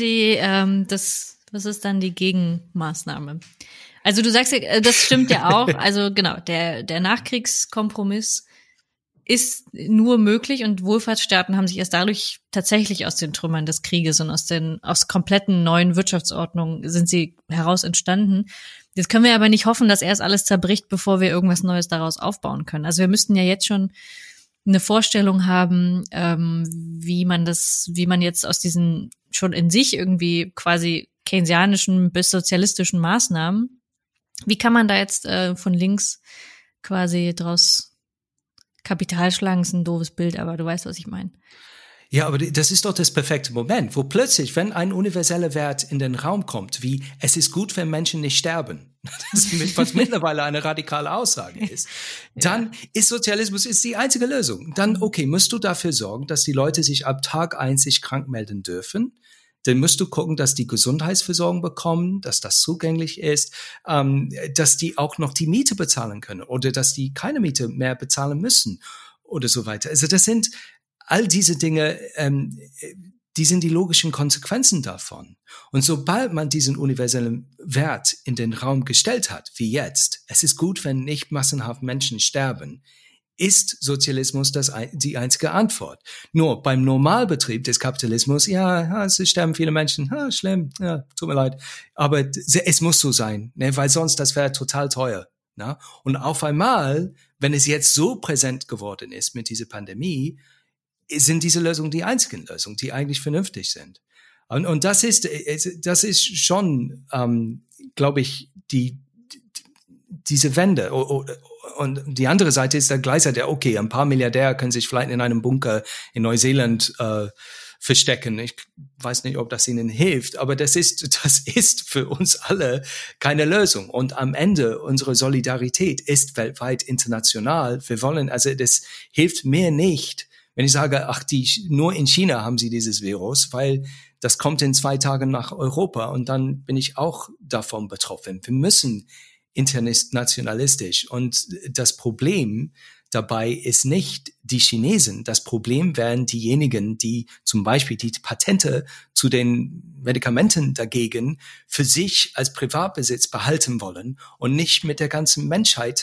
Was ist dann die Gegenmaßnahme? Also du sagst ja, das stimmt ja auch. Also genau, der Nachkriegskompromiss ist nur möglich und Wohlfahrtsstaaten haben sich erst dadurch tatsächlich aus den Trümmern des Krieges und aus kompletten neuen Wirtschaftsordnungen sind sie heraus entstanden. Jetzt können wir aber nicht hoffen, dass erst alles zerbricht, bevor wir irgendwas Neues daraus aufbauen können. Also wir müssten ja jetzt schon eine Vorstellung haben, wie man jetzt aus diesen schon in sich irgendwie quasi keynesianischen bis sozialistischen Maßnahmen, wie kann man da jetzt von links quasi draus Kapital schlagen, ist ein doofes Bild, aber du weißt, was ich meine. Ja, aber das ist doch das perfekte Moment, wo plötzlich, wenn ein universeller Wert in den Raum kommt, wie es ist gut, wenn Menschen nicht sterben, was mittlerweile eine radikale Aussage ist, dann ist Sozialismus die einzige Lösung. Dann, okay, musst du dafür sorgen, dass die Leute sich ab Tag 1 sich krank melden dürfen. Dann musst du gucken, dass die Gesundheitsversorgung bekommen, dass das zugänglich ist, dass die auch noch die Miete bezahlen können oder dass die keine Miete mehr bezahlen müssen oder so weiter. Also das sind all diese Dinge, die sind die logischen Konsequenzen davon. Und sobald man diesen universellen Wert in den Raum gestellt hat, wie jetzt, es ist gut, wenn nicht massenhaft Menschen sterben, ist Sozialismus die einzige Antwort. Nur beim Normalbetrieb des Kapitalismus, ja, es sterben viele Menschen, schlimm, ja, tut mir leid. Aber es muss so sein, ne, weil sonst das wäre total teuer. Ne? Und auf einmal, wenn es jetzt so präsent geworden ist mit dieser Pandemie, sind diese Lösungen die einzigen Lösungen, die eigentlich vernünftig sind. Und das ist schon, glaube ich, diese Wende. Und die andere Seite ist dann gleichzeitig, okay, ein paar Milliardäre können sich vielleicht in einem Bunker in Neuseeland verstecken. Ich weiß nicht, ob das ihnen hilft, aber das ist für uns alle keine Lösung. Und am Ende unsere Solidarität ist weltweit international. Wir wollen, also das hilft mir nicht, wenn ich sage, nur in China haben sie dieses Virus, weil das kommt in 2 Tagen nach Europa und dann bin ich auch davon betroffen. Wir müssen internationalistisch und das Problem dabei ist nicht die Chinesen. Das Problem wären diejenigen, die zum Beispiel die Patente zu den Medikamenten dagegen für sich als Privatbesitz behalten wollen und nicht mit der ganzen Menschheit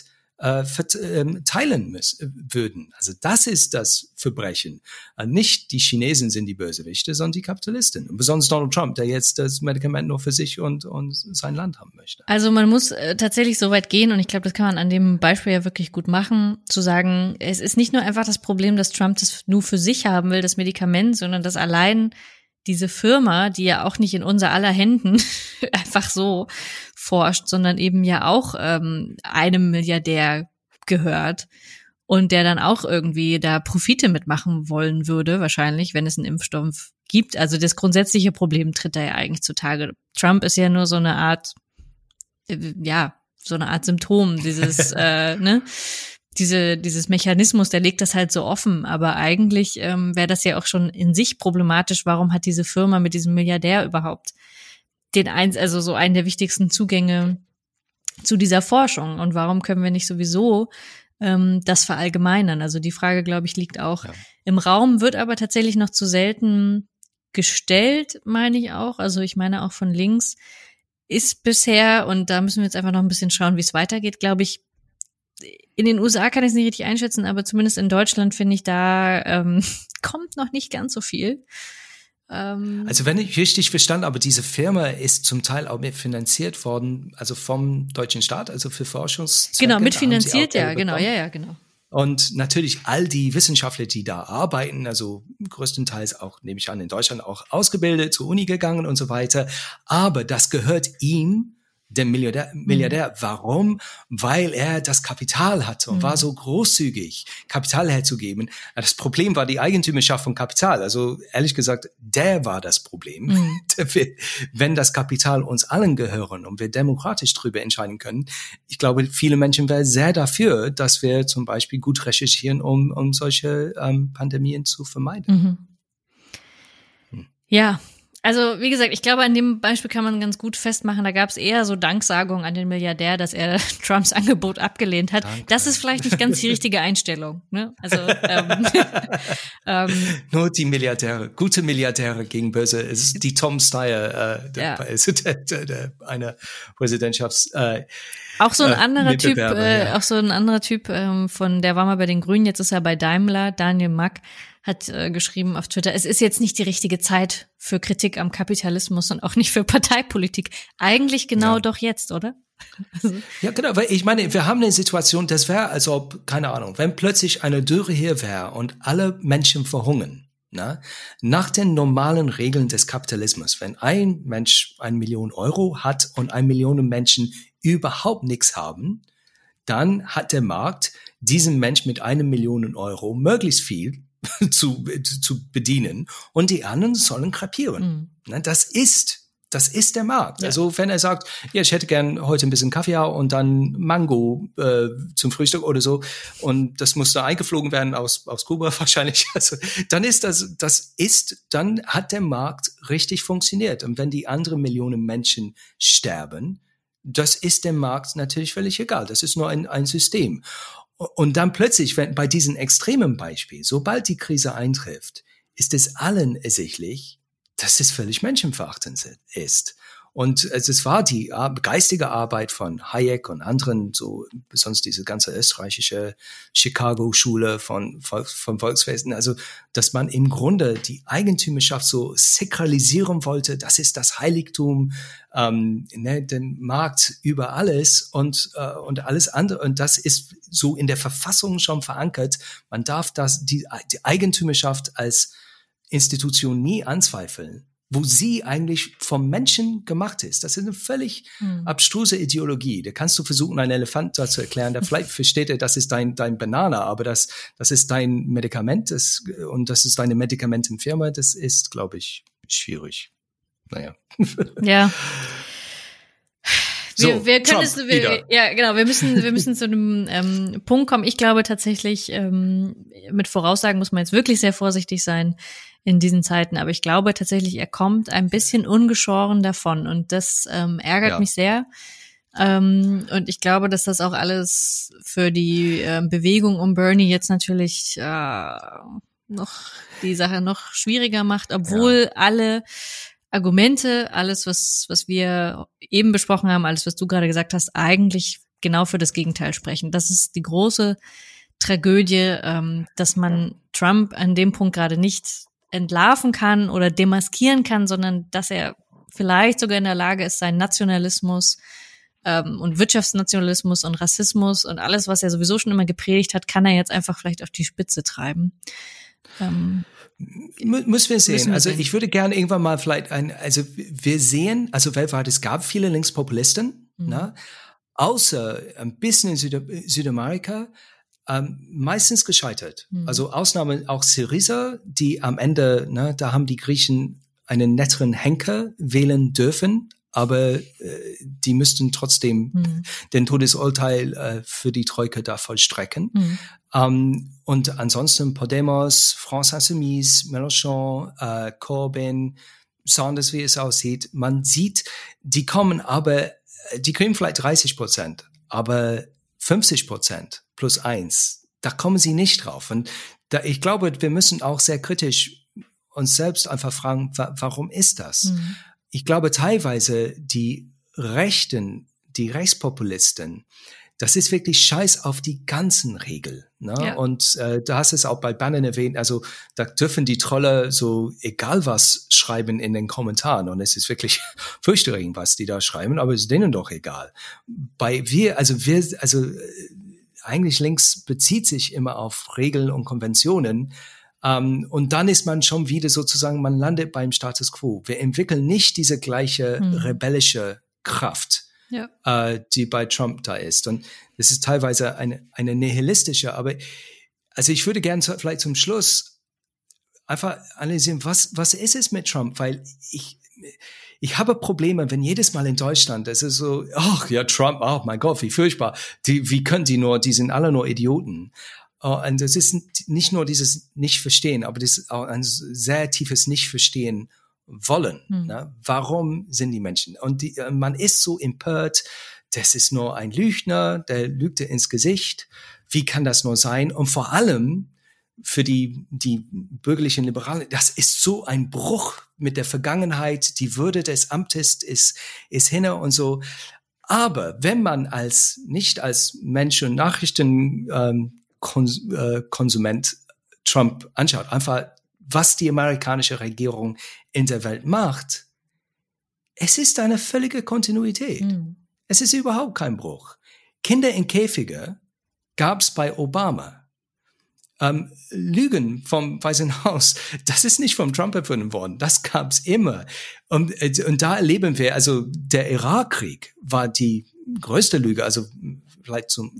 teilen würden. Also das ist das Verbrechen. Nicht die Chinesen sind die Bösewichte, sondern die Kapitalisten. Und besonders Donald Trump, der jetzt das Medikament nur für sich und sein Land haben möchte. Also man muss tatsächlich so weit gehen, und ich glaube, das kann man an dem Beispiel ja wirklich gut machen, zu sagen, es ist nicht nur einfach das Problem, dass Trump das nur für sich haben will, das Medikament, sondern dass allein diese Firma, die ja auch nicht in unser aller Händen einfach so forscht, sondern eben ja auch einem Milliardär gehört und der dann auch irgendwie da Profite mitmachen wollen würde, wahrscheinlich, wenn es einen Impfstoff gibt. Also das grundsätzliche Problem tritt da ja eigentlich zutage. Trump ist ja nur so eine Art, so eine Art Symptom, dieses dieses Mechanismus, der legt das halt so offen, aber eigentlich wäre das ja auch schon in sich problematisch. Warum hat diese Firma mit diesem Milliardär überhaupt so einen der wichtigsten Zugänge zu dieser Forschung? Und warum können wir nicht sowieso das verallgemeinern? Also die Frage, glaube ich, liegt auch im Raum, wird aber tatsächlich noch zu selten gestellt, meine ich auch. Also ich meine auch von links ist bisher, und da müssen wir jetzt einfach noch ein bisschen schauen, wie es weitergeht, glaube ich. In den USA kann ich es nicht richtig einschätzen, aber zumindest in Deutschland finde ich, da kommt noch nicht ganz so viel. Also wenn ich richtig verstanden habe, diese Firma ist zum Teil auch mitfinanziert worden, also vom deutschen Staat, also für Forschungszwecke. Genau, mitfinanziert, ja, genau, genau. Und natürlich all die Wissenschaftler, die da arbeiten, also größtenteils auch, nehme ich an, in Deutschland auch ausgebildet, zur Uni gegangen und so weiter. Aber das gehört ihm, dem Milliardär. Warum? Weil er das Kapital hatte und war so großzügig, Kapital herzugeben. Das Problem war die Eigentümerschaft von Kapital. Also ehrlich gesagt, der war das Problem. Wenn das Kapital uns allen gehören und wir demokratisch drüber entscheiden können, ich glaube, viele Menschen wären sehr dafür, dass wir zum Beispiel gut recherchieren, um solche Pandemien zu vermeiden. Ja. Also, wie gesagt, ich glaube, an dem Beispiel kann man ganz gut festmachen, da gab es eher so Danksagungen an den Milliardär, dass er Trumps Angebot abgelehnt hat. Danke. Das ist vielleicht nicht ganz die richtige Einstellung. Ne? Also nur die Milliardäre, gute Milliardäre gegen böse. Es ist die Tom Steyer, einer Präsidentschafts. Auch so ein anderer Typ, von, der war mal bei den Grünen, jetzt ist er bei Daimler, Daniel Mack, hat geschrieben auf Twitter, es ist jetzt nicht die richtige Zeit für Kritik am Kapitalismus und auch nicht für Parteipolitik. Eigentlich genau doch jetzt, oder? Ja, genau, weil ich meine, wir haben eine Situation, das wäre, als ob, keine Ahnung, wenn plötzlich eine Dürre hier wäre und alle Menschen verhungern, nach den normalen Regeln des Kapitalismus, wenn ein Mensch 1 Million Euro hat und 1 Million Menschen überhaupt nichts haben, dann hat der Markt diesem Mensch mit 1 Million Euro möglichst viel zu bedienen und die anderen sollen krepieren. Das ist der Markt. Ja. Also wenn er sagt, ja, ich hätte gern heute ein bisschen Kaviar und dann Mango zum Frühstück oder so und das muss da eingeflogen werden aus Kuba wahrscheinlich. Also dann ist dann hat der Markt richtig funktioniert. Und wenn die anderen Millionen Menschen sterben, das ist dem Markt natürlich völlig egal. Das ist nur ein System. Und dann plötzlich, bei diesem extremen Beispiel, sobald die Krise eintrifft, ist es allen ersichtlich, dass es völlig menschenverachtend ist. Und es war die geistige Arbeit von Hayek und anderen, so besonders diese ganze österreichische Chicago-Schule von Volkswesen, also dass man im Grunde die Eigentümerschaft so sakralisieren wollte, das ist das Heiligtum, den Markt über alles und alles andere. Und das ist so in der Verfassung schon verankert. Man darf die Eigentümerschaft als Institution nie anzweifeln, wo sie eigentlich vom Menschen gemacht ist. Das ist eine völlig abstruse Ideologie. Da kannst du versuchen, einen Elefant da zu erklären, der vielleicht versteht er, das ist dein Banane, aber das ist dein Medikament und das ist deine Medikamentenfirma. Das ist, glaube ich, schwierig. Naja. Ja. Wir müssen zu einem Punkt kommen. Ich glaube tatsächlich, mit Voraussagen muss man jetzt wirklich sehr vorsichtig sein in diesen Zeiten, aber ich glaube tatsächlich, er kommt ein bisschen ungeschoren davon und das ärgert mich sehr. Und ich glaube, dass das auch alles für die Bewegung um Bernie jetzt natürlich noch die Sache noch schwieriger macht, obwohl alle Argumente, alles, was wir eben besprochen haben, alles, was du gerade gesagt hast, eigentlich genau für das Gegenteil sprechen. Das ist die große Tragödie, dass man Trump an dem Punkt gerade nicht entlarven kann oder demaskieren kann, sondern dass er vielleicht sogar in der Lage ist, seinen Nationalismus und Wirtschaftsnationalismus und Rassismus und alles, was er sowieso schon immer gepredigt hat, kann er jetzt einfach vielleicht auf die Spitze treiben. Müssen wir sehen. Also ich würde gerne irgendwann mal wir sehen, also weltweit, es gab viele Linkspopulisten, außer ein bisschen in Südamerika, meistens gescheitert. Also Ausnahme auch Syriza, die am Ende, da haben die Griechen einen netteren Henker wählen dürfen, aber die müssten trotzdem den Todesurteil für die Troika da vollstrecken. Und ansonsten Podemos, France Insoumise, Mélenchon, Corbyn, Sanders, wie es aussieht, man sieht, die kommen aber, die kriegen vielleicht 30%, aber 50% plus 1, da kommen sie nicht drauf. Und ich glaube, wir müssen auch sehr kritisch uns selbst einfach fragen, warum ist das? Ich glaube teilweise die Rechtspopulisten, das ist wirklich Scheiß auf die ganzen Regeln. Ne? Ja. Und du hast es auch bei Bannon erwähnt, also da dürfen die Trolle so egal was schreiben in den Kommentaren und es ist wirklich fürchterlich, was die da schreiben, aber es ist denen doch egal. Eigentlich links bezieht sich immer auf Regeln und Konventionen. Und dann ist man schon wieder sozusagen, man landet beim Status Quo. Wir entwickeln nicht diese gleiche rebellische Kraft, die bei Trump da ist. Und das ist teilweise eine nihilistische, aber also ich würde gerne vielleicht zum Schluss einfach analysieren, was ist es mit Trump? Weil ich habe Probleme, wenn jedes Mal in Deutschland, es ist so, ach ja, Trump, oh mein Gott, wie furchtbar. Wie können die sind alle nur Idioten. Und es ist nicht nur dieses Nicht-Verstehen, aber das ist auch ein sehr tiefes Nicht-Verstehen wollen. Ne? Warum sind die Menschen? Und man ist so empört, das ist nur ein Lügner, der lügt dir ins Gesicht. Wie kann das nur sein? Und vor allem für die bürgerlichen Liberalen, das ist so ein Bruch mit der Vergangenheit, die Würde des Amtes ist hinne und so. Aber wenn man nicht als Mensch und Nachrichten Konsument Trump anschaut, einfach was die amerikanische Regierung in der Welt macht, es ist eine völlige Kontinuität. Es ist überhaupt kein Bruch. Kinder in Käfige gab es bei Obama. Lügen vom Weißen Haus, das ist nicht vom Trump erfunden worden, das gab es immer. Und da erleben wir, also der Irakkrieg war die größte Lüge, also vielleicht zum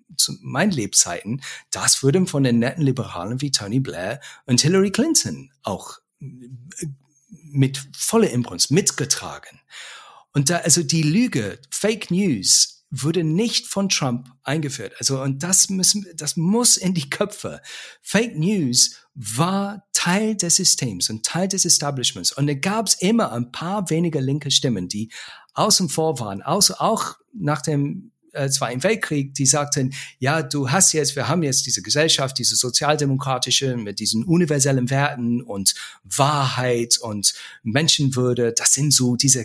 zu meinen Lebzeiten, das würden von den netten Liberalen wie Tony Blair und Hillary Clinton auch mit voller Inbrunst mitgetragen. Und da, also die Lüge, Fake News, wurde nicht von Trump eingeführt. Also, und das muss in die Köpfe. Fake News war Teil des Systems und Teil des Establishments. Und da gab es immer ein paar wenige linke Stimmen, die außen vor waren, auch nach dem Zweiten Weltkrieg, die sagten, ja, wir haben jetzt diese Gesellschaft, diese sozialdemokratische, mit diesen universellen Werten und Wahrheit und Menschenwürde, das sind so diese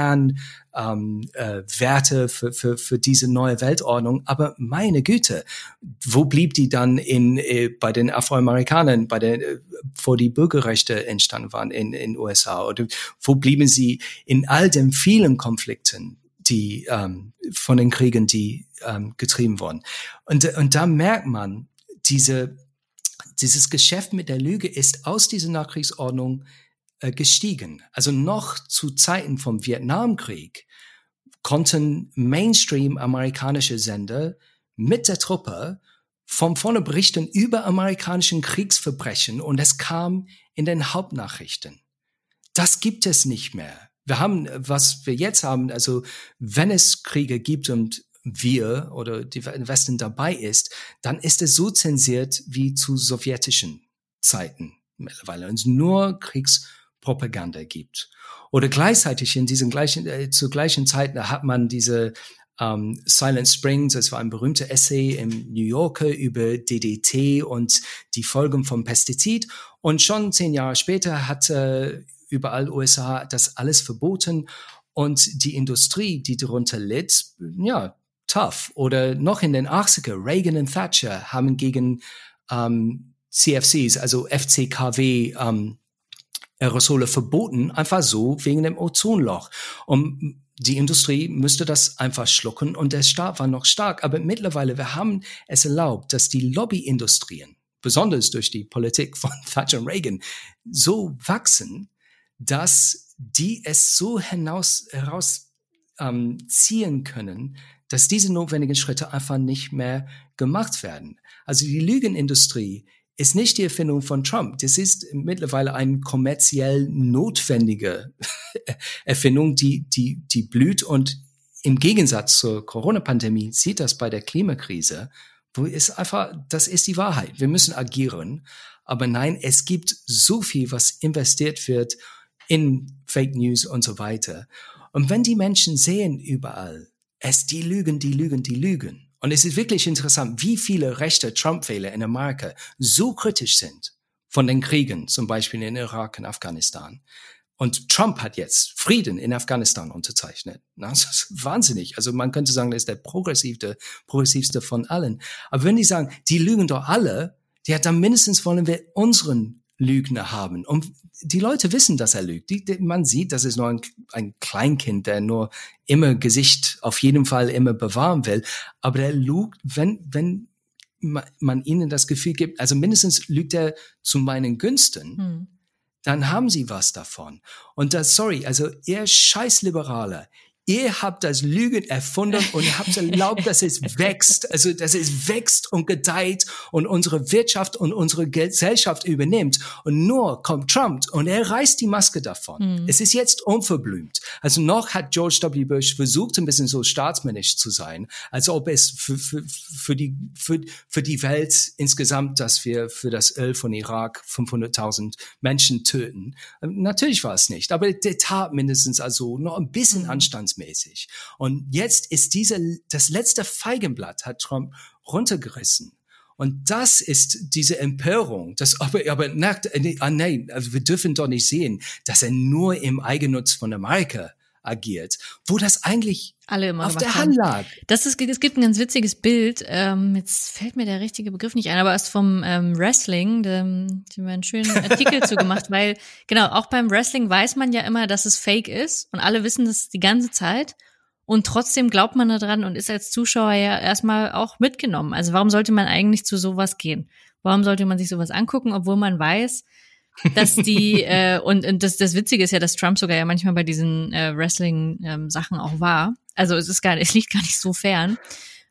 Werte für diese neue Weltordnung. Aber meine Güte, wo blieb die dann bei den Afroamerikanern, wo die Bürgerrechte entstanden waren in USA? Oder wo blieben sie in all den vielen Konflikten, die von den Kriegen, die getrieben wurden? Und da merkt man, dieses Geschäft mit der Lüge ist aus dieser Nachkriegsordnung gestiegen. Also noch zu Zeiten vom Vietnamkrieg konnten Mainstream-amerikanische Sender mit der Truppe von vorne berichten über amerikanischen Kriegsverbrechen und es kam in den Hauptnachrichten. Das gibt es nicht mehr. Was wir jetzt haben, also wenn es Kriege gibt und wir oder die Westen dabei ist, dann ist es so zensiert wie zu sowjetischen Zeiten mittlerweile und es nur Kriegspropaganda gibt. Oder gleichzeitig zur gleichen Zeit hat man diese Silent Springs, das war ein berühmter Essay im New Yorker über DDT und die Folgen vom Pestizid. Und schon 10 Jahre später hat überall USA das alles verboten und die Industrie, die darunter litt, ja, tough. Oder noch in den 80er, Reagan und Thatcher haben gegen CFCs, also FCKW, Aerosole verboten, einfach so wegen dem Ozonloch. Und die Industrie müsste das einfach schlucken und der Staat war noch stark. Aber mittlerweile, wir haben es erlaubt, dass die Lobbyindustrien, besonders durch die Politik von Thatcher und Reagan, so wachsen, dass die es so herausziehen können, dass diese notwendigen Schritte einfach nicht mehr gemacht werden. Also die Lügenindustrie ist nicht die Erfindung von Trump. Das ist mittlerweile eine kommerziell notwendige Erfindung, die blüht. Und im Gegensatz zur Corona-Pandemie sieht das bei der Klimakrise, das ist die Wahrheit. Wir müssen agieren. Aber nein, es gibt so viel, was investiert wird in Fake News und so weiter. Und wenn die Menschen sehen überall, die lügen. Und es ist wirklich interessant, wie viele rechte Trump-Wähler in Amerika so kritisch sind von den Kriegen, zum Beispiel in Irak und Afghanistan. Und Trump hat jetzt Frieden in Afghanistan unterzeichnet. Das ist wahnsinnig. Also man könnte sagen, das ist der progressivste von allen. Aber wenn die sagen, die lügen doch alle, ja, dann mindestens wollen wir unseren Lügner haben. Und die Leute wissen, dass er lügt. Man sieht, das ist nur ein Kleinkind, der nur immer Gesicht auf jeden Fall immer bewahren will. Aber der lügt, wenn man ihnen das Gefühl gibt, also mindestens lügt er zu meinen Günsten, dann haben sie was davon. Und also ihr scheiß Liberale, ihr habt das Lügen erfunden und ihr habt erlaubt, dass es wächst, also dass es wächst und gedeiht und unsere Wirtschaft und unsere Gesellschaft übernimmt. Und nur kommt Trump und er reißt die Maske davon. Es ist jetzt unverblümt. Also noch hat George W. Bush versucht, ein bisschen so staatsmännisch zu sein, als ob es für die Welt insgesamt, dass wir für das Öl von Irak 500.000 Menschen töten. Natürlich war es nicht, aber der tat mindestens also noch ein bisschen anstandsmäßig. Und jetzt ist das letzte Feigenblatt hat Trump runtergerissen. Und das ist diese Empörung, nein, also wir dürfen doch nicht sehen, dass er nur im Eigennutz von Amerika agiert, wo das eigentlich alle immer auf der Hand lag. Es gibt ein ganz witziges Bild, jetzt fällt mir der richtige Begriff nicht ein, aber es ist vom Wrestling, da haben wir einen schönen Artikel zu gemacht, weil genau, auch beim Wrestling weiß man ja immer, dass es fake ist und alle wissen das die ganze Zeit und trotzdem glaubt man daran und ist als Zuschauer ja erstmal auch mitgenommen. Also warum sollte man eigentlich zu sowas gehen? Warum sollte man sich sowas angucken, obwohl man weiß, dass die und das Witzige ist ja, dass Trump sogar ja manchmal bei diesen Wrestling Sachen auch war. Also es liegt gar nicht so fern.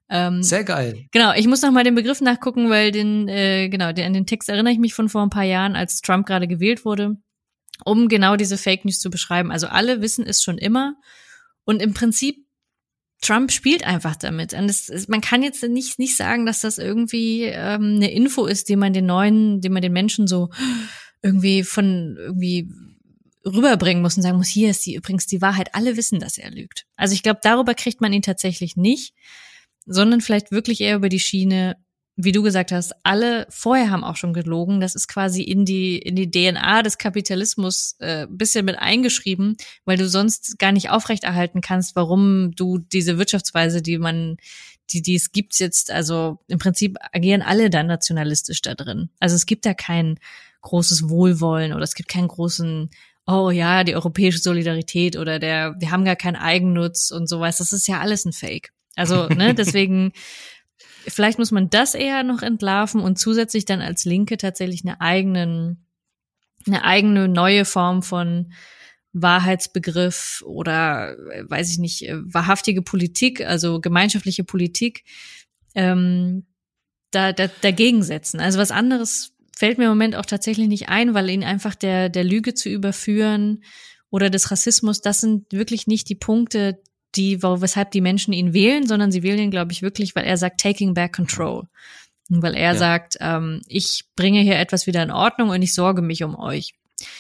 Sehr geil. Genau, ich muss noch mal den Begriff nachgucken, weil an den Text erinnere ich mich von vor ein paar Jahren, als Trump gerade gewählt wurde, um genau diese Fake News zu beschreiben. Also alle wissen es schon immer und im Prinzip Trump spielt einfach damit. Und man kann jetzt nicht sagen, dass das irgendwie eine Info ist, die man den Menschen so irgendwie rüberbringen muss und sagen muss, hier ist übrigens die Wahrheit. Alle wissen, dass er lügt. Also ich glaube, darüber kriegt man ihn tatsächlich nicht, sondern vielleicht wirklich eher über die Schiene, wie du gesagt hast, alle vorher haben auch schon gelogen. Das ist quasi in die DNA des Kapitalismus bisschen mit eingeschrieben, weil du sonst gar nicht aufrechterhalten kannst, warum du diese Wirtschaftsweise, die es gibt jetzt, also im Prinzip agieren alle dann nationalistisch da drin. Also es gibt da kein großes Wohlwollen oder es gibt keinen großen, oh ja, die europäische Solidarität oder wir haben gar keinen Eigennutz und sowas. Das ist ja alles ein Fake. Also, deswegen, vielleicht muss man das eher noch entlarven und zusätzlich dann als Linke tatsächlich eine eigene neue Form von Wahrheitsbegriff oder, weiß ich nicht, wahrhaftige Politik, also gemeinschaftliche Politik, dagegen setzen. Also was anderes fällt mir im Moment auch tatsächlich nicht ein, weil ihn einfach der Lüge zu überführen oder des Rassismus, das sind wirklich nicht die Punkte, weshalb die Menschen ihn wählen, sondern sie wählen ihn, glaube ich, wirklich, weil er sagt, taking back control. Und weil er sagt, ich bringe hier etwas wieder in Ordnung und ich sorge mich um euch.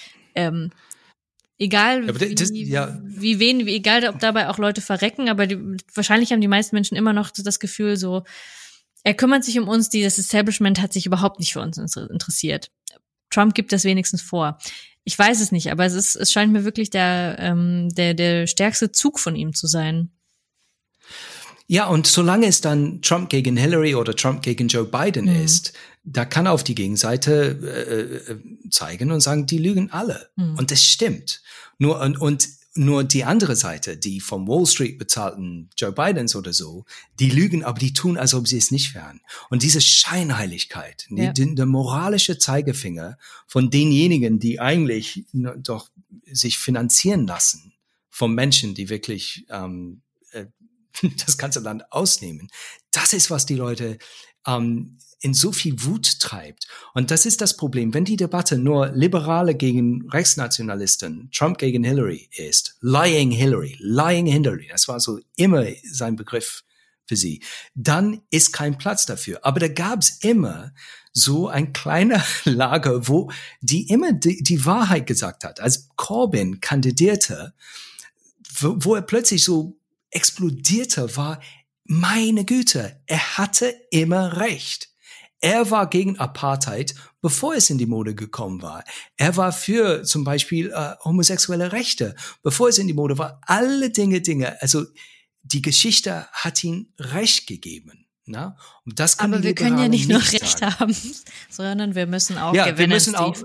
Egal egal, ob dabei auch Leute verrecken, aber wahrscheinlich haben die meisten Menschen immer noch das Gefühl so, er kümmert sich um uns, das Establishment hat sich überhaupt nicht für uns interessiert. Trump gibt das wenigstens vor. Ich weiß es nicht, aber es scheint mir wirklich der stärkste Zug von ihm zu sein. Ja, und solange es dann Trump gegen Hillary oder Trump gegen Joe Biden ist, da kann er auf die Gegenseite zeigen und sagen, die lügen alle. Und das stimmt. Nur die andere Seite, die vom Wall Street bezahlten Joe Bidens oder so, die lügen, aber die tun, als ob sie es nicht wären. Und diese Scheinheiligkeit, der moralische Zeigefinger von denjenigen, die eigentlich doch sich finanzieren lassen von Menschen, die wirklich das ganze Land ausnehmen, das ist, was die Leute in so viel Wut treibt. Und das ist das Problem. Wenn die Debatte nur Liberale gegen Rechtsnationalisten, Trump gegen Hillary ist, lying Hillary, das war so immer sein Begriff für sie, dann ist kein Platz dafür. Aber da gab's immer so ein kleiner Lager, wo die immer die Wahrheit gesagt hat. Als Corbyn kandidierte, wo er plötzlich so explodierte, war, meine Güte, er hatte immer recht. Er war gegen Apartheid, bevor es in die Mode gekommen war. Er war für zum Beispiel homosexuelle Rechte, bevor es in die Mode war. Alle Dinge. Also die Geschichte hat ihm Recht gegeben. Na? Und das können aber wir können ja nicht nur Recht haben, sondern wir müssen auch gewinnen. Wir müssen auch,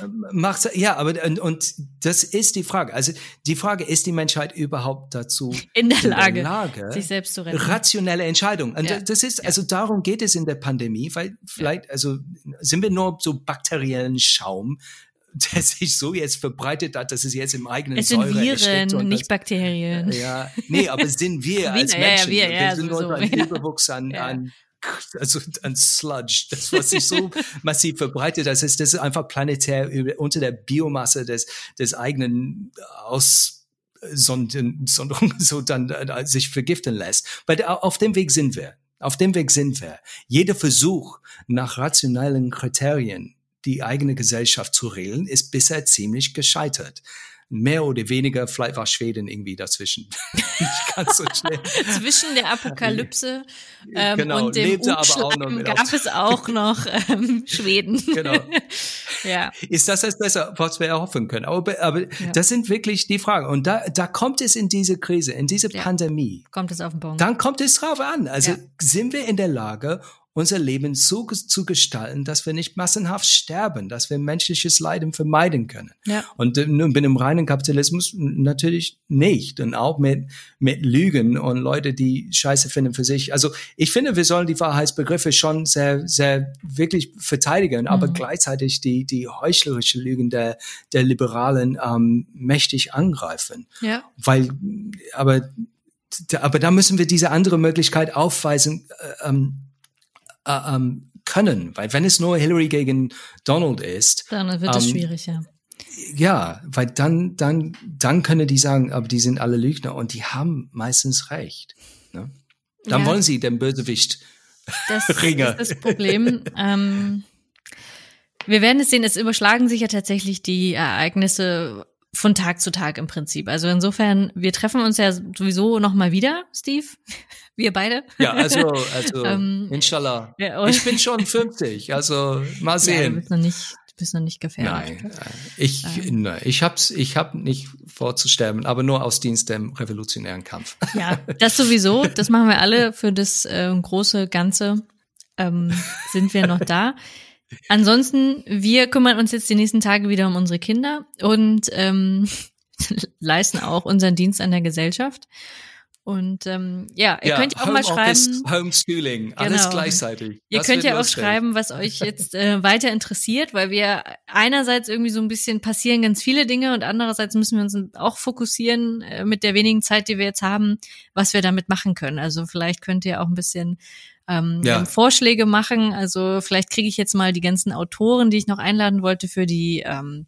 und das ist die Frage. Also die Frage, ist die Menschheit überhaupt dazu in der Lage sich selbst zu retten? Rationelle Entscheidungen. Und das ist, also darum geht es in der Pandemie, weil vielleicht, also sind wir nur so bakteriellen Schaum, der sich so jetzt verbreitet hat, dass es jetzt im eigenen Säure erstickt. Es sind Viren, nicht Bakterien. Ja, nee, aber sind wir als Menschen. Wir sind nur ein Überwuchs an Sludge, das was sich so massiv verbreitet. Das ist einfach planetär unter der Biomasse des eigenen Aussonderung so dann sich vergiften lässt. Weil auf dem Weg sind wir. Jeder Versuch nach rationalen Kriterien die eigene Gesellschaft zu regeln, ist bisher ziemlich gescheitert. Mehr oder weniger, vielleicht war Schweden irgendwie dazwischen. Nicht ganz so schnell. Zwischen der Apokalypse genau, und dem Umschlag gab es auch noch Schweden. Genau. Ja. Ist das besser, was wir erhoffen können? Aber das sind wirklich die Fragen. Und da kommt es in diese Krise, in diese Pandemie. Kommt es auf den Punkt. Dann kommt es drauf an. Also sind wir in der Lage, unser Leben so zu gestalten, dass wir nicht massenhaft sterben, dass wir menschliches Leiden vermeiden können. Ja. Und mit dem reinen Kapitalismus natürlich nicht. Und auch mit Lügen und Leute, die Scheiße finden für sich. Also ich finde, wir sollen die Wahrheitsbegriffe schon sehr, sehr wirklich verteidigen, aber gleichzeitig die heuchlerische Lügen der Liberalen mächtig angreifen. Ja. Aber aber da müssen wir diese andere Möglichkeit aufweisen können, weil wenn es nur Hillary gegen Donald ist, dann wird es schwierig, ja. Ja, weil dann können die sagen, aber die sind alle Lügner und die haben meistens recht. Ne? Dann wollen sie den Bösewicht ringen. Das ist das Problem. Wir werden es sehen, es überschlagen sich ja tatsächlich die Ereignisse von Tag zu Tag im Prinzip. Also insofern, wir treffen uns ja sowieso noch mal wieder, Steve. Wir beide. Ja, also inshallah. Ja, ich bin schon 50, also mal sehen. Ja, du bist noch nicht gefährdet. Nein, ich hab nicht vorzusterben, aber nur aus Dienst dem revolutionären Kampf. Ja, das sowieso. Das machen wir alle für das große Ganze. Sind wir noch da. Ansonsten, wir kümmern uns jetzt die nächsten Tage wieder um unsere Kinder und leisten auch unseren Dienst an der Gesellschaft. Und ihr könnt ja auch mal schreiben. Homeschooling, alles gleichzeitig. Ihr könnt ja auch schreiben, was euch jetzt weiter interessiert, weil wir einerseits irgendwie so ein bisschen passieren ganz viele Dinge und andererseits müssen wir uns auch fokussieren mit der wenigen Zeit, die wir jetzt haben, was wir damit machen können. Also vielleicht könnt ihr auch ein bisschen Vorschläge machen. Also vielleicht kriege ich jetzt mal die ganzen Autoren, die ich noch einladen wollte für die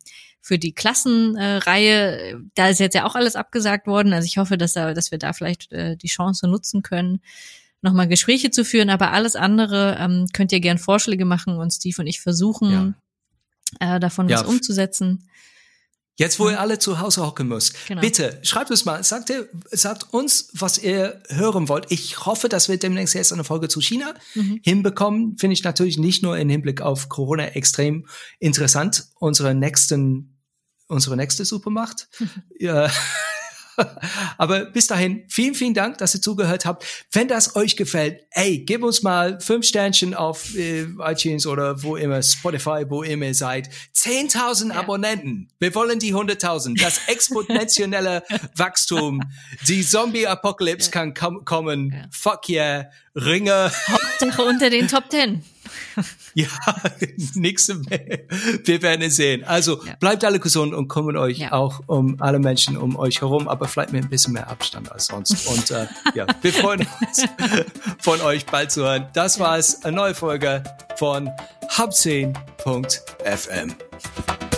Klassenreihe. Da ist jetzt ja auch alles abgesagt worden. Also ich hoffe, dass wir da vielleicht die Chance nutzen können, nochmal Gespräche zu führen. Aber alles andere könnt ihr gern Vorschläge machen und Steve und ich versuchen, davon was umzusetzen. Jetzt, wo ihr alle zu Hause hocken müsst, bitte schreibt uns mal, sagt uns, was ihr hören wollt. Ich hoffe, dass wir demnächst jetzt eine Folge zu China hinbekommen. Finde ich natürlich nicht nur im Hinblick auf Corona extrem interessant. Unsere nächste Supermacht. Ja. Aber bis dahin, vielen, vielen Dank, dass ihr zugehört habt. Wenn das euch gefällt, gebt uns mal 5 Sternchen auf iTunes oder wo immer, Spotify, wo immer ihr seid. 10.000 Abonnenten. Wir wollen die 100.000. Das exponentielle Wachstum. Die Zombie-Apokalypse kann kommen. Ja. Fuck yeah. Ringe. Hauptsache unter den Top 10. Ja, nichts mehr. Wir werden es sehen. Also bleibt alle gesund und kümmert euch auch um alle Menschen um euch herum, aber vielleicht mit ein bisschen mehr Abstand als sonst. Und wir freuen uns, von euch bald zu hören. Das war es, eine neue Folge von hub10.fm.